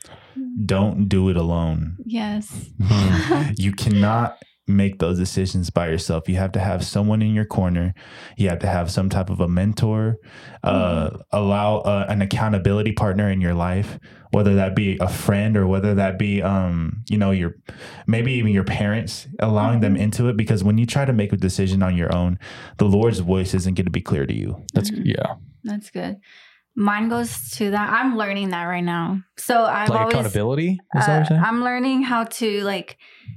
Don't do it alone. Yes. You cannot make those decisions by yourself. You have to have someone in your corner. You have to have some type of a mentor, uh, mm-hmm. allow uh, an accountability partner in your life, whether that be a friend or whether that be, um, you know, your, maybe even your parents, allowing mm-hmm. them into it. Because when you try to make a decision on your own, the Lord's voice isn't going to be clear to you. That's mm-hmm. yeah. That's good. Mine goes to that. I'm learning that right now. So I've like always, accountability. Is uh, that what you're saying? I'm learning how to like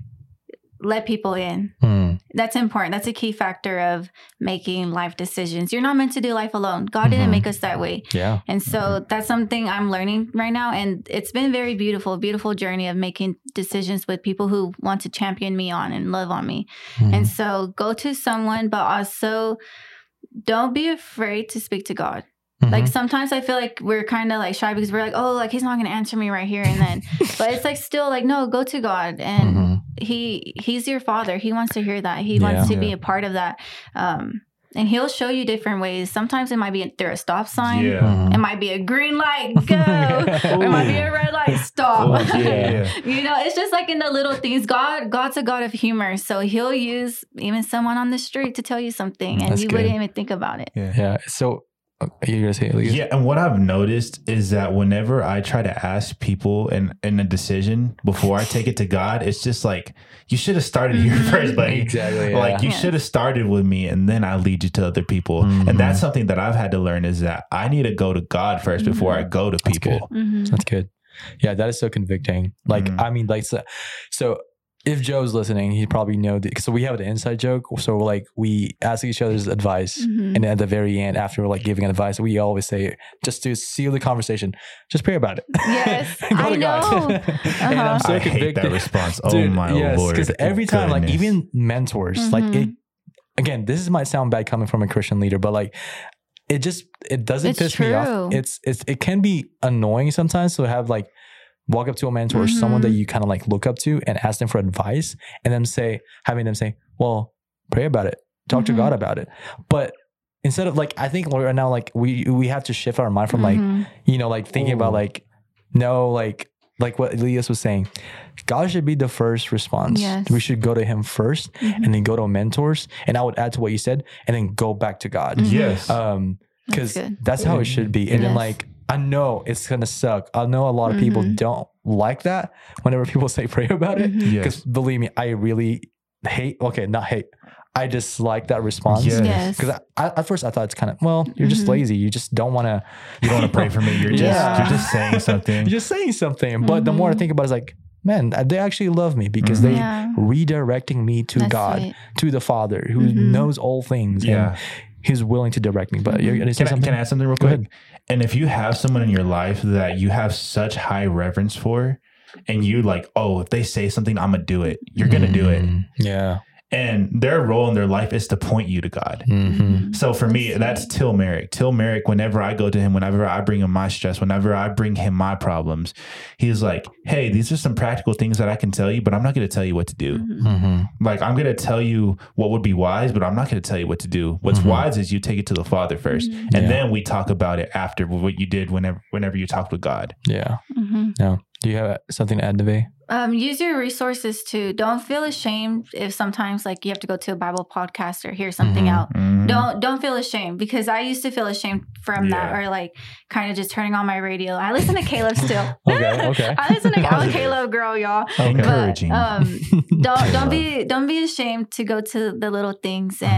let people in. Hmm. That's important. That's a key factor of making life decisions. You're not meant to do life alone. God mm-hmm. didn't make us that way. Yeah. And so mm-hmm. that's something I'm learning right now. And it's been very beautiful, beautiful journey of making decisions with people who want to champion me on and love on me. Mm-hmm. And so go to someone, but also don't be afraid to speak to God. Mm-hmm. Like sometimes I feel like we're kind of like shy because we're like, oh, like he's not going to answer me right here and then. But it's like still like, no, go to God. And mm-hmm. he he's your father. He wants to hear that. He yeah, wants to yeah. be a part of that. Um, and he'll show you different ways. Sometimes it might be through a stop sign. Yeah. Mm-hmm. It might be a green light, go. Or it might be a red light, stop. Oh, yeah. You know, it's just like in the little things. God, God's a God of humor. So he'll use even someone on the street to tell you something and That's you good. wouldn't even think about it. Yeah. yeah. So you're gonna say Elias? Yeah, and what I've noticed is that whenever I try to ask people in, in a decision before I take it to God, it's just like, you should have started here first, buddy. Exactly. Yeah. Like you Yeah. should have started with me and then I lead you to other people. Mm-hmm. And that's something that I've had to learn is that I need to go to God first before I go to That's people. good. Mm-hmm. That's good. Yeah, that is so convicting. Like, Mhm. I mean, like, so, so if Joe's listening, he'd probably know that. So we have an inside joke. So like we ask each other's advice, Mhm. and at the very end, after we're like giving advice, we always say, just to seal the conversation, just pray about it. Yes, Go I to God. know. And I'm so I hate convicted. that response. Oh Dude, my yes, Lord. because every time, like Goodness. even mentors, like Mhm. it. Again, this is might sound bad coming from a Christian leader, but like it just it doesn't It's piss me off. true. It's it's it can be annoying sometimes to have like walk up to a mentor or someone that Mhm. you kind of like look up to and ask them for advice, and then say having them say, "Well, pray about it, talk Mhm. to God about it." But instead of like, I think right now like we we have to shift our mind from like Mhm. you know like thinking about Ooh. like no like. Like what Elias was saying, God should be the first response. Yes. We should go to him first Mhm. and then go to mentors. And I would add to what you said and then go back to God. Mhm. Yes. Um, That's because good. that's, how it should be. And then Yes. like, I know it's going to suck. I know a lot of people Mhm. don't like that whenever people say pray about it. Mhm. Because Yes. believe me, I really hate, okay, not hate. I dislike that response. Yes. Yes. Because I, I, at first I thought it's kind of, well, you're just Mhm. lazy. You just don't want to. You don't want to pray for me. You're just Yeah. you're just saying something. You're just saying something. But the more I Mhm. think about it, it's like, man, they actually love me because Mhm. they Yeah. redirecting me to That's God, sweet. to the Father who Mhm. knows all things. Yeah. And he's willing to direct me. But you're going to say Can I, something? can I add something real Go quick? ahead. And if you have someone in your life that you have such high reverence for, and you like, oh, if they say something, I'm gonna do it. You're gonna do it. Mm, Yeah. And their role in their life is to point you to God. Mm-hmm. So for me, that's Till Merrick. Till Merrick, whenever I go to him, whenever I bring him my stress, whenever I bring him my problems, he's like, hey, these are some practical things that I can tell you, but I'm not going to tell you what to do. Mhm. Mm-hmm. Like, I'm going to tell you what would be wise, but I'm not going to tell you what to do. What's Mhm. wise is you take it to the Father first, Mhm. and Yeah. then we talk about it after what you did whenever whenever you talked with God. Yeah. Mhm. No. Do you have something to add, Neve? Um, use your resources too. Don't feel ashamed if sometimes like you have to go to a Bible podcast or hear something Mhm. out. Mhm. Don't don't feel ashamed because I used to feel ashamed from that Yeah. or like kind of just turning on my radio. I listen to Caleb still. Okay, okay. I listen to I'm a Positive. Caleb girl, y'all. Okay. But Encouraging. um, don't don't be don't be ashamed to go to the little things and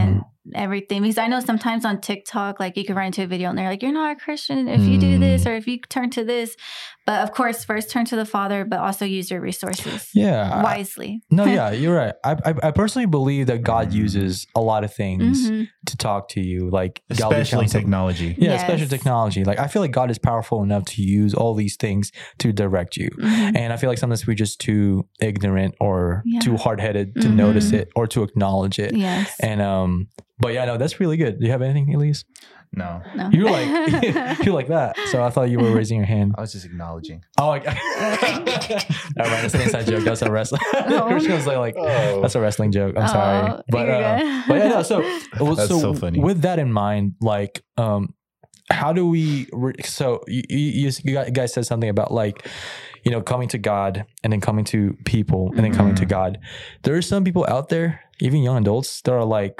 everything. Because I know sometimes on TikTok, like you can run into a video and they're like, you're not a Christian if you do this or if you turn to this. But of course, first turn to the Father, but also use your resources yeah. wisely. No, yeah, you're right. I, I I personally believe that God uses a lot of things Mhm. to talk to you, like godly Especially counsel. technology. Yeah, Yes. especially technology. Like I feel like God is powerful enough to use all these things to direct you. Mhm. And I feel like sometimes we're just too ignorant or Yeah. too hard-headed to Mhm. notice it or to acknowledge it. Yes. And um, but yeah, no, that's really good. Do you have anything, Elise? No, No. You're like you're like that. So I thought you were raising your hand. I was just acknowledging. Oh, like, all right, that's an inside joke. That's a wrestling. Oh. Christian was like, like Oh. that's a wrestling joke. I'm sorry, Oh, but you're uh, good. but yeah, no. So That's so, so funny. with that in mind, like, um, how do we? Re- so you, you you guys said something about like, you know, coming to God and then coming to people and then coming to Mhm. God. There are some people out there, even young adults, that are like,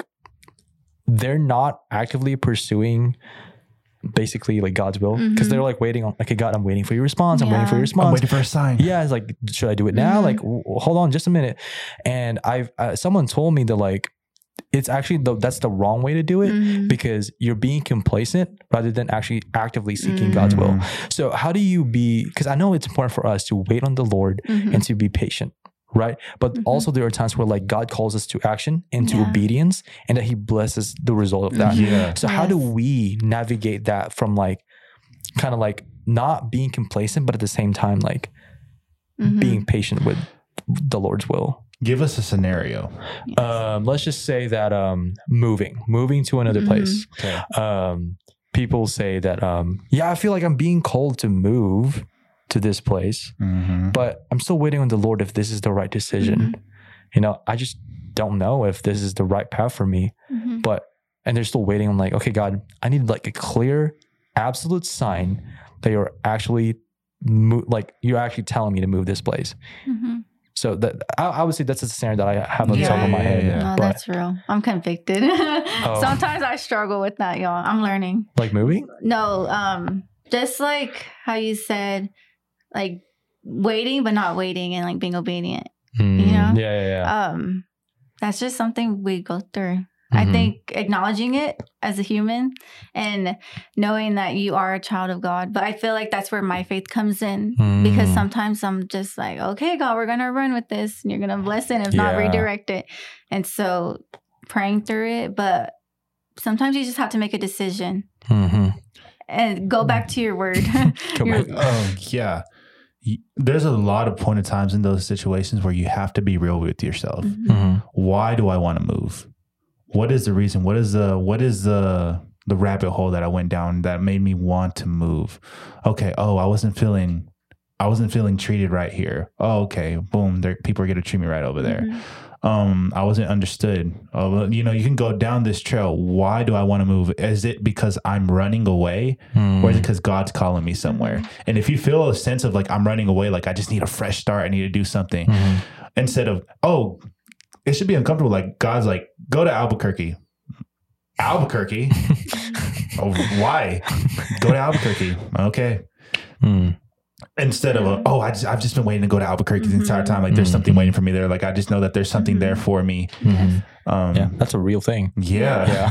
they're not actively pursuing basically like God's will because Mhm. they're like waiting on, okay, God, I'm waiting for your response. I'm waiting for your Yeah. response. I'm waiting for a sign. Yeah, it's like, should I do it now? Mhm. Like, w- hold on, just a minute. And I've uh, someone told me that like, it's actually the, that's the wrong way to do it Mhm. because you're being complacent rather than actually actively seeking God's will. Mhm. So how do you be? Because I know it's important for us to wait on the Lord Mhm. and to be patient. Right. But Mhm. also there are times where like God calls us to action and to Yeah. obedience and that he blesses the result of that. Mhm. Yeah. So how do Yes. we navigate that from like kind of like not being complacent, but at the same time, like Mhm. being patient with the Lord's will? Give us a scenario. Yes. Um, let's just say that um, moving, moving to another Mhm. place. Okay. Um, people say that, um, yeah, I feel like I'm being called to move to this place, Mm-hmm. but I'm still waiting on the Lord if this is the right decision. Mhm. You know, I just don't know if this is the right path for me. Mhm. But and they're still waiting. I'm like, okay, God, I need like a clear, absolute sign that you're actually mo- like you're actually telling me to move this place. Mhm. So that I, I would say that's a scenario that I have on the Yeah. top of my head. Yeah, yeah, No, But that's real. I'm convicted. Sometimes I struggle with that, y'all. I'm learning. like moving, No, um, just like how you said, like waiting but not waiting and like being obedient. Mm, know? yeah, yeah, yeah. Um, that's just something we go through. I Mhm. think acknowledging it as a human and knowing that you are a child of God. But I feel like that's where my faith comes in because Mm. sometimes I'm just like, okay, God, we're going to run with this and you're going to bless it, if not Yeah. redirect it. And so praying through it. But sometimes you just have to make a decision Mhm. and go back to your word. Go Your- back. Oh, yeah. Y- There's a lot of point of times in those situations where you have to be real with yourself. Mhm. Mhm. Why do I want to move? What is the reason? What is the what is the the rabbit hole that I went down that made me want to move? Okay, oh, I wasn't feeling I wasn't feeling treated right here. Oh, okay, boom, there people are gonna treat me right over there. Mhm. Um, I wasn't understood. Oh, well, you know, you can go down this trail. Why do I want to move? Is it because I'm running away, Mm. or is it because God's calling me somewhere? And if you feel a sense of like I'm running away, like I just need a fresh start, I need to do something, Mhm. instead of oh, it should be uncomfortable. Like God's like, go to Albuquerque. Albuquerque? Oh, why? Go to Albuquerque. Okay. Mm. Instead of a, oh, I just I've just been waiting to go to Albuquerque the entire time. Like there's Mhm. something waiting for me there. Like I just know that there's something Mhm. there for me. Mhm. Um, Yeah, that's a real thing. Yeah. Yeah.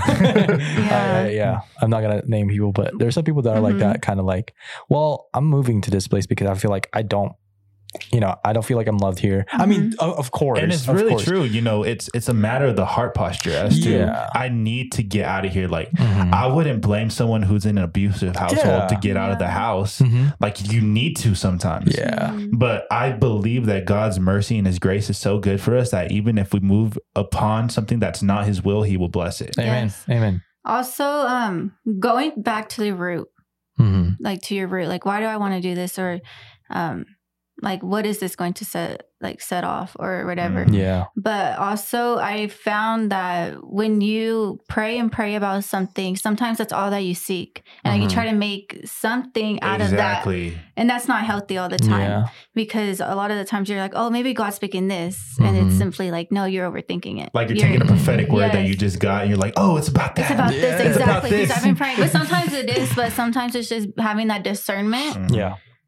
Yeah. I- I- yeah. I'm not going to name people, but there's some people that are like Mhm. that, kind of like, well, I'm moving to this place because I feel like I don't, you know, I don't feel like I'm loved here. I mean, of, of course. And it's of really course. true. You know, it's it's a matter of the heart posture as to Yeah. I need to get out of here. Like Mhm. I wouldn't blame someone who's in an abusive household Yeah. to get out of the Yeah. house. Mhm. Like you need to sometimes. Yeah. Mhm. But I believe that God's mercy and his grace is so good for us that even if we move upon something that's not his will, he will bless it. Amen. Yes. Amen. Also, um, going back to the root, Mm-hmm. like to your root, like why do I want to do this, or um, like what is this going to set like set off or whatever. Mm. Yeah. But also I found that when you pray and pray about something, sometimes that's all that you seek. And like, Mhm. you try to make something out Exactly. of that. And that's not healthy all the time. Yeah. Because a lot of the times you're like, oh, maybe God's speaking this. And Mhm. it's simply like, no, you're overthinking it. Like you're, taking a prophetic word that Yes. you just got and you're like, oh, it's about that. It's about Yeah. this, It's about exactly. Because this. I've been praying. But sometimes it is, but sometimes it's just having that discernment. Mhm. Yeah.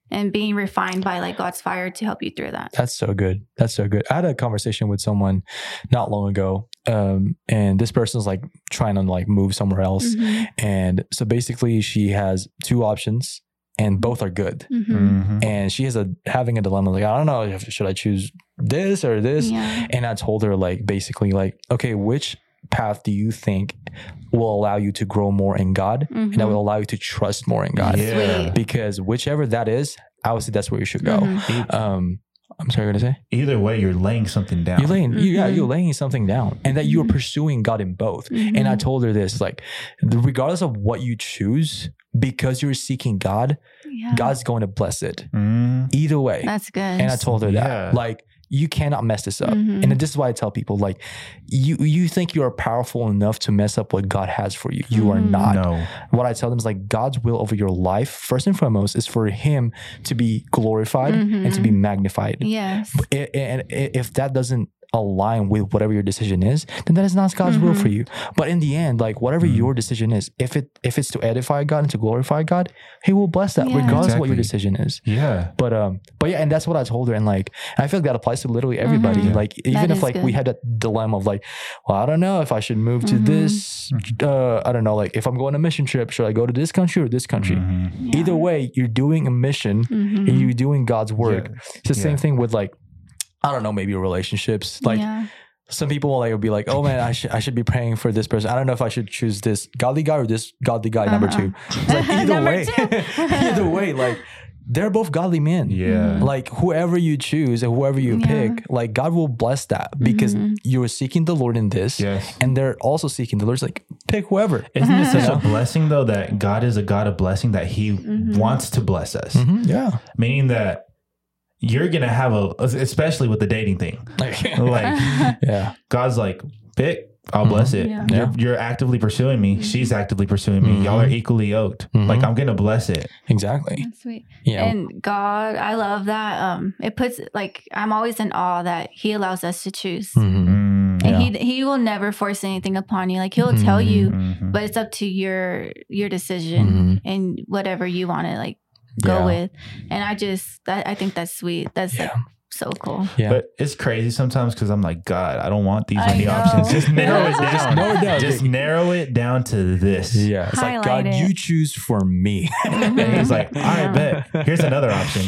and being refined by like God's fire to help you through that. That's so good. That's so good. I had a conversation with someone not long ago, um, and this person's like trying to like move somewhere else. Mm-hmm. And so basically she has two options and both are good. Mm-hmm. Mhm. And she has a having a dilemma, like, I don't know, if, should I choose this or this? Yeah. And I told her like, basically like, okay, which path do you think will allow you to grow more in God and that Mhm. will allow you to trust more in God? Yeah. Sweet. Because whichever that is, I would say that's where you should go. Mhm. Um, I'm sorry, what did I say? Either way, you're laying something down. You're laying, you, yeah, Mhm. you're laying something down, and that you're Mhm. pursuing God in both. And I Mhm. told her this, like, regardless of what you choose, because you're seeking God, Yeah. God's going to bless it. Mm. Either way. That's good. And I told her that, Yeah. like, you cannot mess this up. Mhm. And this is why I tell people, like, you you think you are powerful enough to mess up what God has for you. You are Mhm. not. No. What I tell them is like, God's will over your life, first and foremost, is for Him to be glorified and to be magnified. Yes. I- And if that doesn't align with whatever your decision is, then that is not God's will Mhm. for you. But in the end, like whatever Mhm. your decision is, if it if it's to edify God and to glorify God, He will bless that, Yeah. regardless of what your Exactly. decision is. Yeah. But um, but yeah, and that's what I told her, and like, and I feel like that applies to literally everybody. Mhm. Like even That if is like we good. had that dilemma of like, well, I don't know if I should move to Mhm. this. Uh, I don't know, like if I'm going on a mission trip, should I go to this country or this country? Mhm. Yeah. Either way, you're doing a mission Mhm. and you're doing God's work. Yeah. It's the same Yeah. thing with like, I don't know, maybe relationships. Like yeah. some people will like will be like, oh man, I should I should be praying for this person. I don't know if I should choose this godly guy or this godly guy number Uh-huh. two. It's like either Number way, two. either way, like they're both godly men. Yeah. Like whoever you choose and whoever you Yeah. pick, like God will bless that because Mhm. you are seeking the Lord in this, Yes. and they're also seeking the Lord. It's like pick whoever. Isn't it such You a know? blessing though that God is a God of blessing, that He Mhm. wants to bless us? Mhm, yeah, Meaning that you're gonna have a, especially with the dating thing, like, like yeah, God's like, pick, I'll bless it. Yeah. You're, you're actively pursuing me. She's actively pursuing me. Mhm. Y'all are equally yoked. Mhm. Like I'm gonna bless it. exactly. That's sweet. Yeah, And God, I love that. Um, it puts like I'm always in awe that He allows us to choose, Mhm. Mm. Yeah. and He He will never force anything upon you. Like He'll tell Mhm. you, Mhm. but it's up to your your decision Mhm. and whatever you want to like go Yeah. with. And I just that I think that's sweet. That's like Yeah. so cool. yeah. But it's crazy sometimes because I'm like, God, I don't want these I many know. options. Just narrow it down. Just narrow it down. Just narrow it down to this. Yeah, it's like Highlight God, it. you choose for me. And he's like, all right, bet. Here's another option.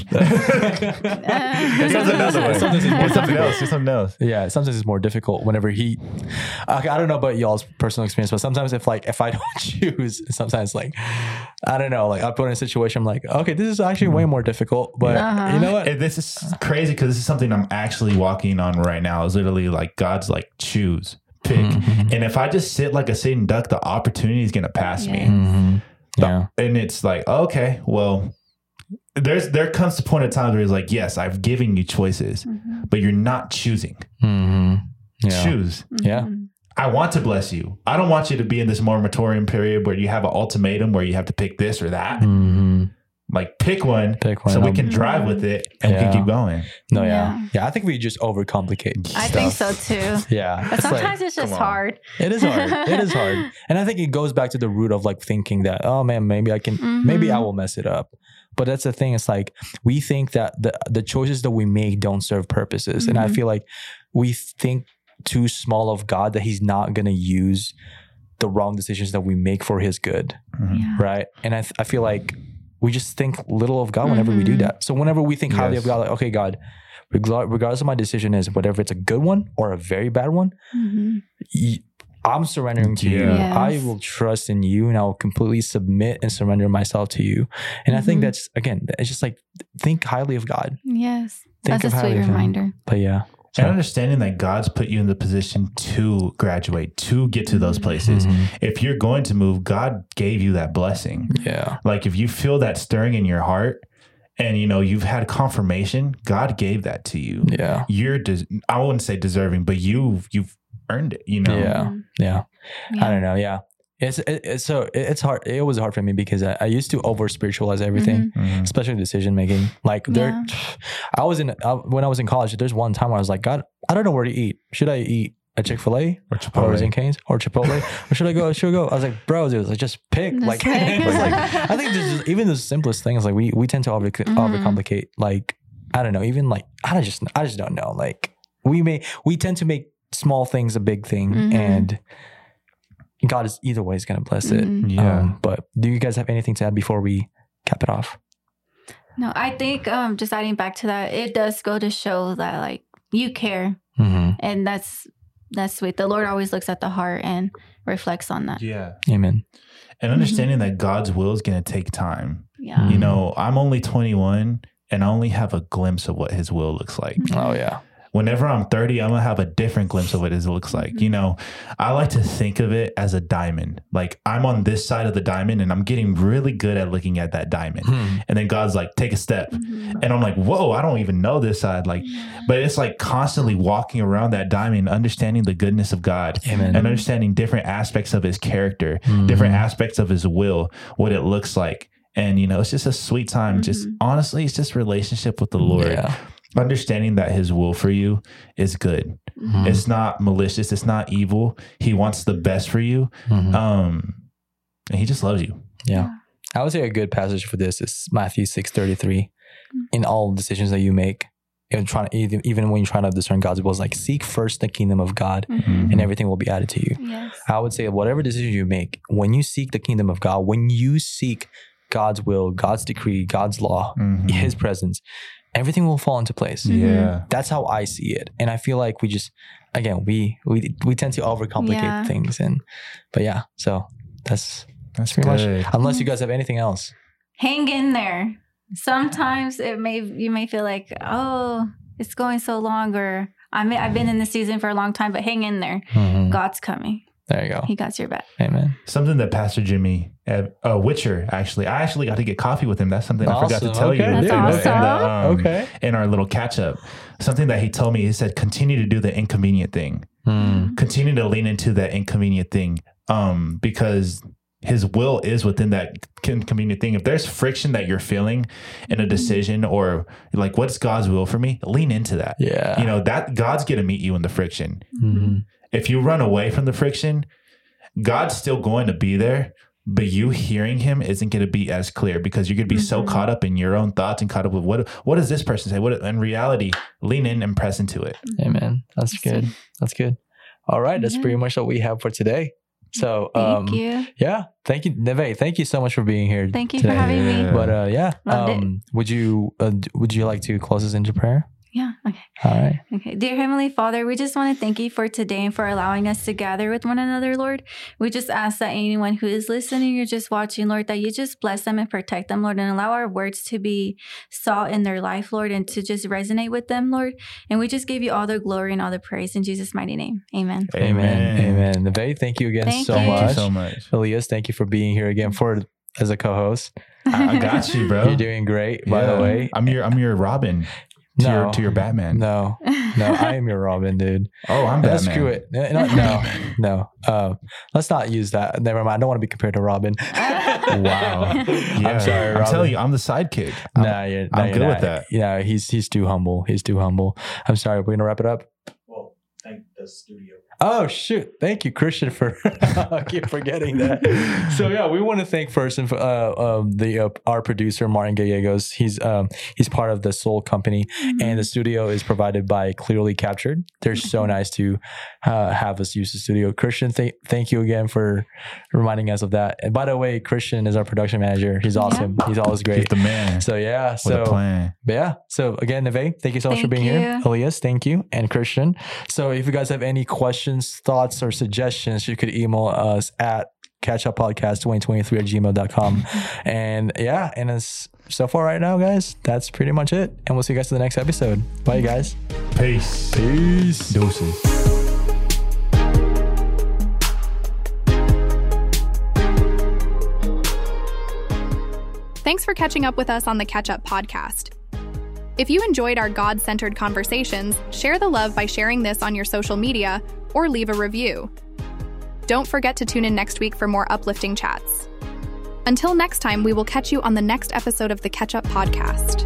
Here's another one. Sometimes it's more Here's something difficult. else. Here's something else. Yeah, sometimes it's more difficult whenever he. Okay, I don't know about y'all's personal experience, but sometimes if like if I don't choose, sometimes like I don't know, like I put in a situation, I'm like, okay, this is actually way more difficult, but Uh-huh. you know what? And this is crazy because this is something I'm actually walking on right now. Is literally like God's like, choose, pick. Mhm. And if I just sit like a sitting duck, the opportunity is gonna pass Yeah. me. Mhm. Yeah, And it's like, okay, well, there's there comes a point of time where it's like, yes, I've given you choices, Mhm. but you're not choosing. Mhm. yeah, Choose. Yeah. Mhm. I want to bless you. I don't want you to be in this moratorium period where you have an ultimatum where you have to pick this or that. Mhm. Like pick one, Pick one. so we Um, can drive with it and we Yeah. can keep going. No, yeah. Yeah. yeah, I think we just overcomplicate. I stuff. think so too. Yeah, But it's like- sometimes it's just come on. hard. It is hard. It is hard. And I think it goes back to the root of like thinking that, oh man, maybe I can, maybe I will mess it up. But that's the thing. It's like we think that the, the choices that we make don't serve purposes. And I Mhm. feel like we think too small of God that He's not going to use the wrong decisions that we make for His good. Mhm. Yeah. Right. And I, th- I feel like we just think little of God whenever we do Mhm. that. So whenever we think highly Yes. of God, like, okay, God, regla- regardless of my decision is, whether it's a good one or a very bad one, Mhm. y- I'm surrendering to you. Yeah. I Yes. will trust in you and I will completely submit and surrender myself to you. And I think Mhm. that's, again, it's just like think highly of God. Yes. Think That's of a sweet highly of Him. reminder. But yeah. And understanding that God's put you in the position to graduate, to get to those places. Mhm. If you're going to move, God gave you that blessing. Yeah. Like if you feel that stirring in your heart and you know you've had confirmation, God gave that to you. Yeah. You're des- I wouldn't say deserving, but you've you've earned it, you know. Yeah. Mhm. Yeah. Yeah. I don't know. Yeah. It's, it, it's so it- it's hard. It was hard for me because I, I used to over spiritualize everything, Mhm. especially decision making. Like there, Yeah. I was in, I, when I was in college, there's one time where I was like, God, I don't know where to eat. Should I eat a Chick-fil-A Or Chipotle. or Raising Cane's or Chipotle? Or should I go? Should I go? I was like, bro, dude, like just pick. Just like, pick. it's like, I think this is, even the simplest things, like we we tend to over, Mhm. overcomplicate. Like, I don't know, even like I don't just I just don't know. Like we may we tend to make small things a big thing, Mhm. and God is either way is gonna bless it. Mhm. Yeah. Um, but do you guys have anything to add before we cap it off? No, I think um, just adding back to that, it does go to show that like you care, Mm-hmm. and that's that's sweet. The Lord always looks at the heart and reflects on that. Yeah. Amen. And understanding that God's will is going to take time. Yeah. You know, I'm only twenty-one and I only have a glimpse of what his will looks like. Oh yeah. Whenever I'm thirty, I'm going to have a different glimpse of what it looks like. You know, I like to think of it as a diamond. Like I'm on this side of the diamond and I'm getting really good at looking at that diamond. Hmm. And then God's like, take a step. Mhm. And I'm like, whoa, I don't even know this side. Like, but it's like constantly walking around that diamond, understanding the goodness of God Amen. and understanding different aspects of his character, Mhm. different aspects of his will, what it looks like. And, you know, it's just a sweet time. Just Mhm. honestly, it's just relationship with the Lord. Yeah. Understanding that his will for you is good. Mhm. It's not malicious. It's not evil. He wants the best for you. Mhm. Um, and he just loves you. Yeah. I would say a good passage for this is Matthew six thirty-three. In all decisions that you make, even trying to, even, even when you're trying to discern God's will, is like seek first the kingdom of God, Mhm. and everything will be added to you. Yes. I would say whatever decision you make, when you seek the kingdom of God, when you seek God's will, God's decree, God's law, Mhm. His presence, everything will fall into place. Yeah. That's how I see it, and I feel like we just, again, we we we tend to overcomplicate Yeah. things, and but yeah, so that's That's pretty much. good. Unless you guys have anything else. Hang in there. Sometimes it may you may feel like, oh, it's going so long, or I may I've been in this season for a long time, but hang in there. Mhm. God's coming. There you go. He got your back. Amen. Something that Pastor Jimmy uh, uh, Witcher, actually, I actually got to get coffee with him. That's something I forgot to Awesome. tell you. Okay. That's in the- in the, awesome. um, Okay. In our little catch up, something that he told me, he said, continue to do the inconvenient thing. Mm. Continue to lean into that inconvenient thing, um, because his will is within that inconvenient thing. If there's friction that you're feeling in a decision, or like, what's God's will for me? Lean into that. Yeah. You know, that God's going to meet you in the friction. Mhm. If you run away from the friction, God's still going to be there, but you hearing him isn't going to be as clear because you're going to be so Mhm. caught up in your own thoughts and caught up with what what does this person say? What in reality, lean in and press into it. Amen. That's good. That's good. All right. That's Yeah. pretty much what we have for today. So, um, Thank you. yeah, thank you, Neve. Thank you so much for being here. Thank you today. for having me. Yeah. But uh, yeah, Loved it. um, would you uh, d- would you like to close us into prayer? Yeah. Okay. All right. Okay. Dear Heavenly Father, we just want to thank you for today and for allowing us to gather with one another, Lord. We just ask that anyone who is listening or just watching, Lord, that you just bless them and protect them, Lord, and allow our words to be salt in their life, Lord, and to just resonate with them, Lord. And we just give you all the glory and all the praise in Jesus' mighty name. Amen. Amen. Amen. Neve, thank you again Thank so you. much. Thank you so much. Elias, thank you for being here again for as a co-host. I, I got you, bro. You're doing great, by Yeah. the way. I'm your I'm your Robin to No. your to your Batman. No, no, I am your Robin, dude. Oh, I'm Batman. Let's screw it. No, no, no. no. Uh, let's not use that. Never mind. I don't want to be compared to Robin. Wow. Yeah. I'm sorry, I'm Robin. telling you, I'm the sidekick. I'm, Nah, you're, I'm nah, you're good with not. that. Yeah, he's he's too humble. He's too humble. I'm sorry. We're gonna wrap it up. Well, thank the studio. Oh shoot! Thank you, Christian, for I keep forgetting that. So yeah, we want to thank first and for, uh, um, the uh, our producer Martin Gallegos. He's um he's part of the Soul Company, and the studio is provided by Clearly Captured. They're so nice to uh, have us use the studio. Christian, th- thank you again for reminding us of that. And by the way, Christian is our production manager. He's awesome. He's always He's great. the man So yeah, with so a plan. but yeah, so again, Neve, thank you so much for Thank being here. you. Elias, thank you. And Christian. So if you guys have any questions, thoughts, or suggestions, you could email us at catchuppodcast twenty twenty-three at gmail dot com. And yeah, and it's so far right now, guys, that's pretty much it. And we'll see you guys in the next episode. Bye, you guys. Peace. Peace. Deuces. Thanks for catching up with us on the Catch Up Podcast. If you enjoyed our God-centered conversations, share the love by sharing this on your social media or leave a review. Don't forget to tune in next week for more uplifting chats. Until next time, we will catch you on the next episode of the Catch Up Podcast.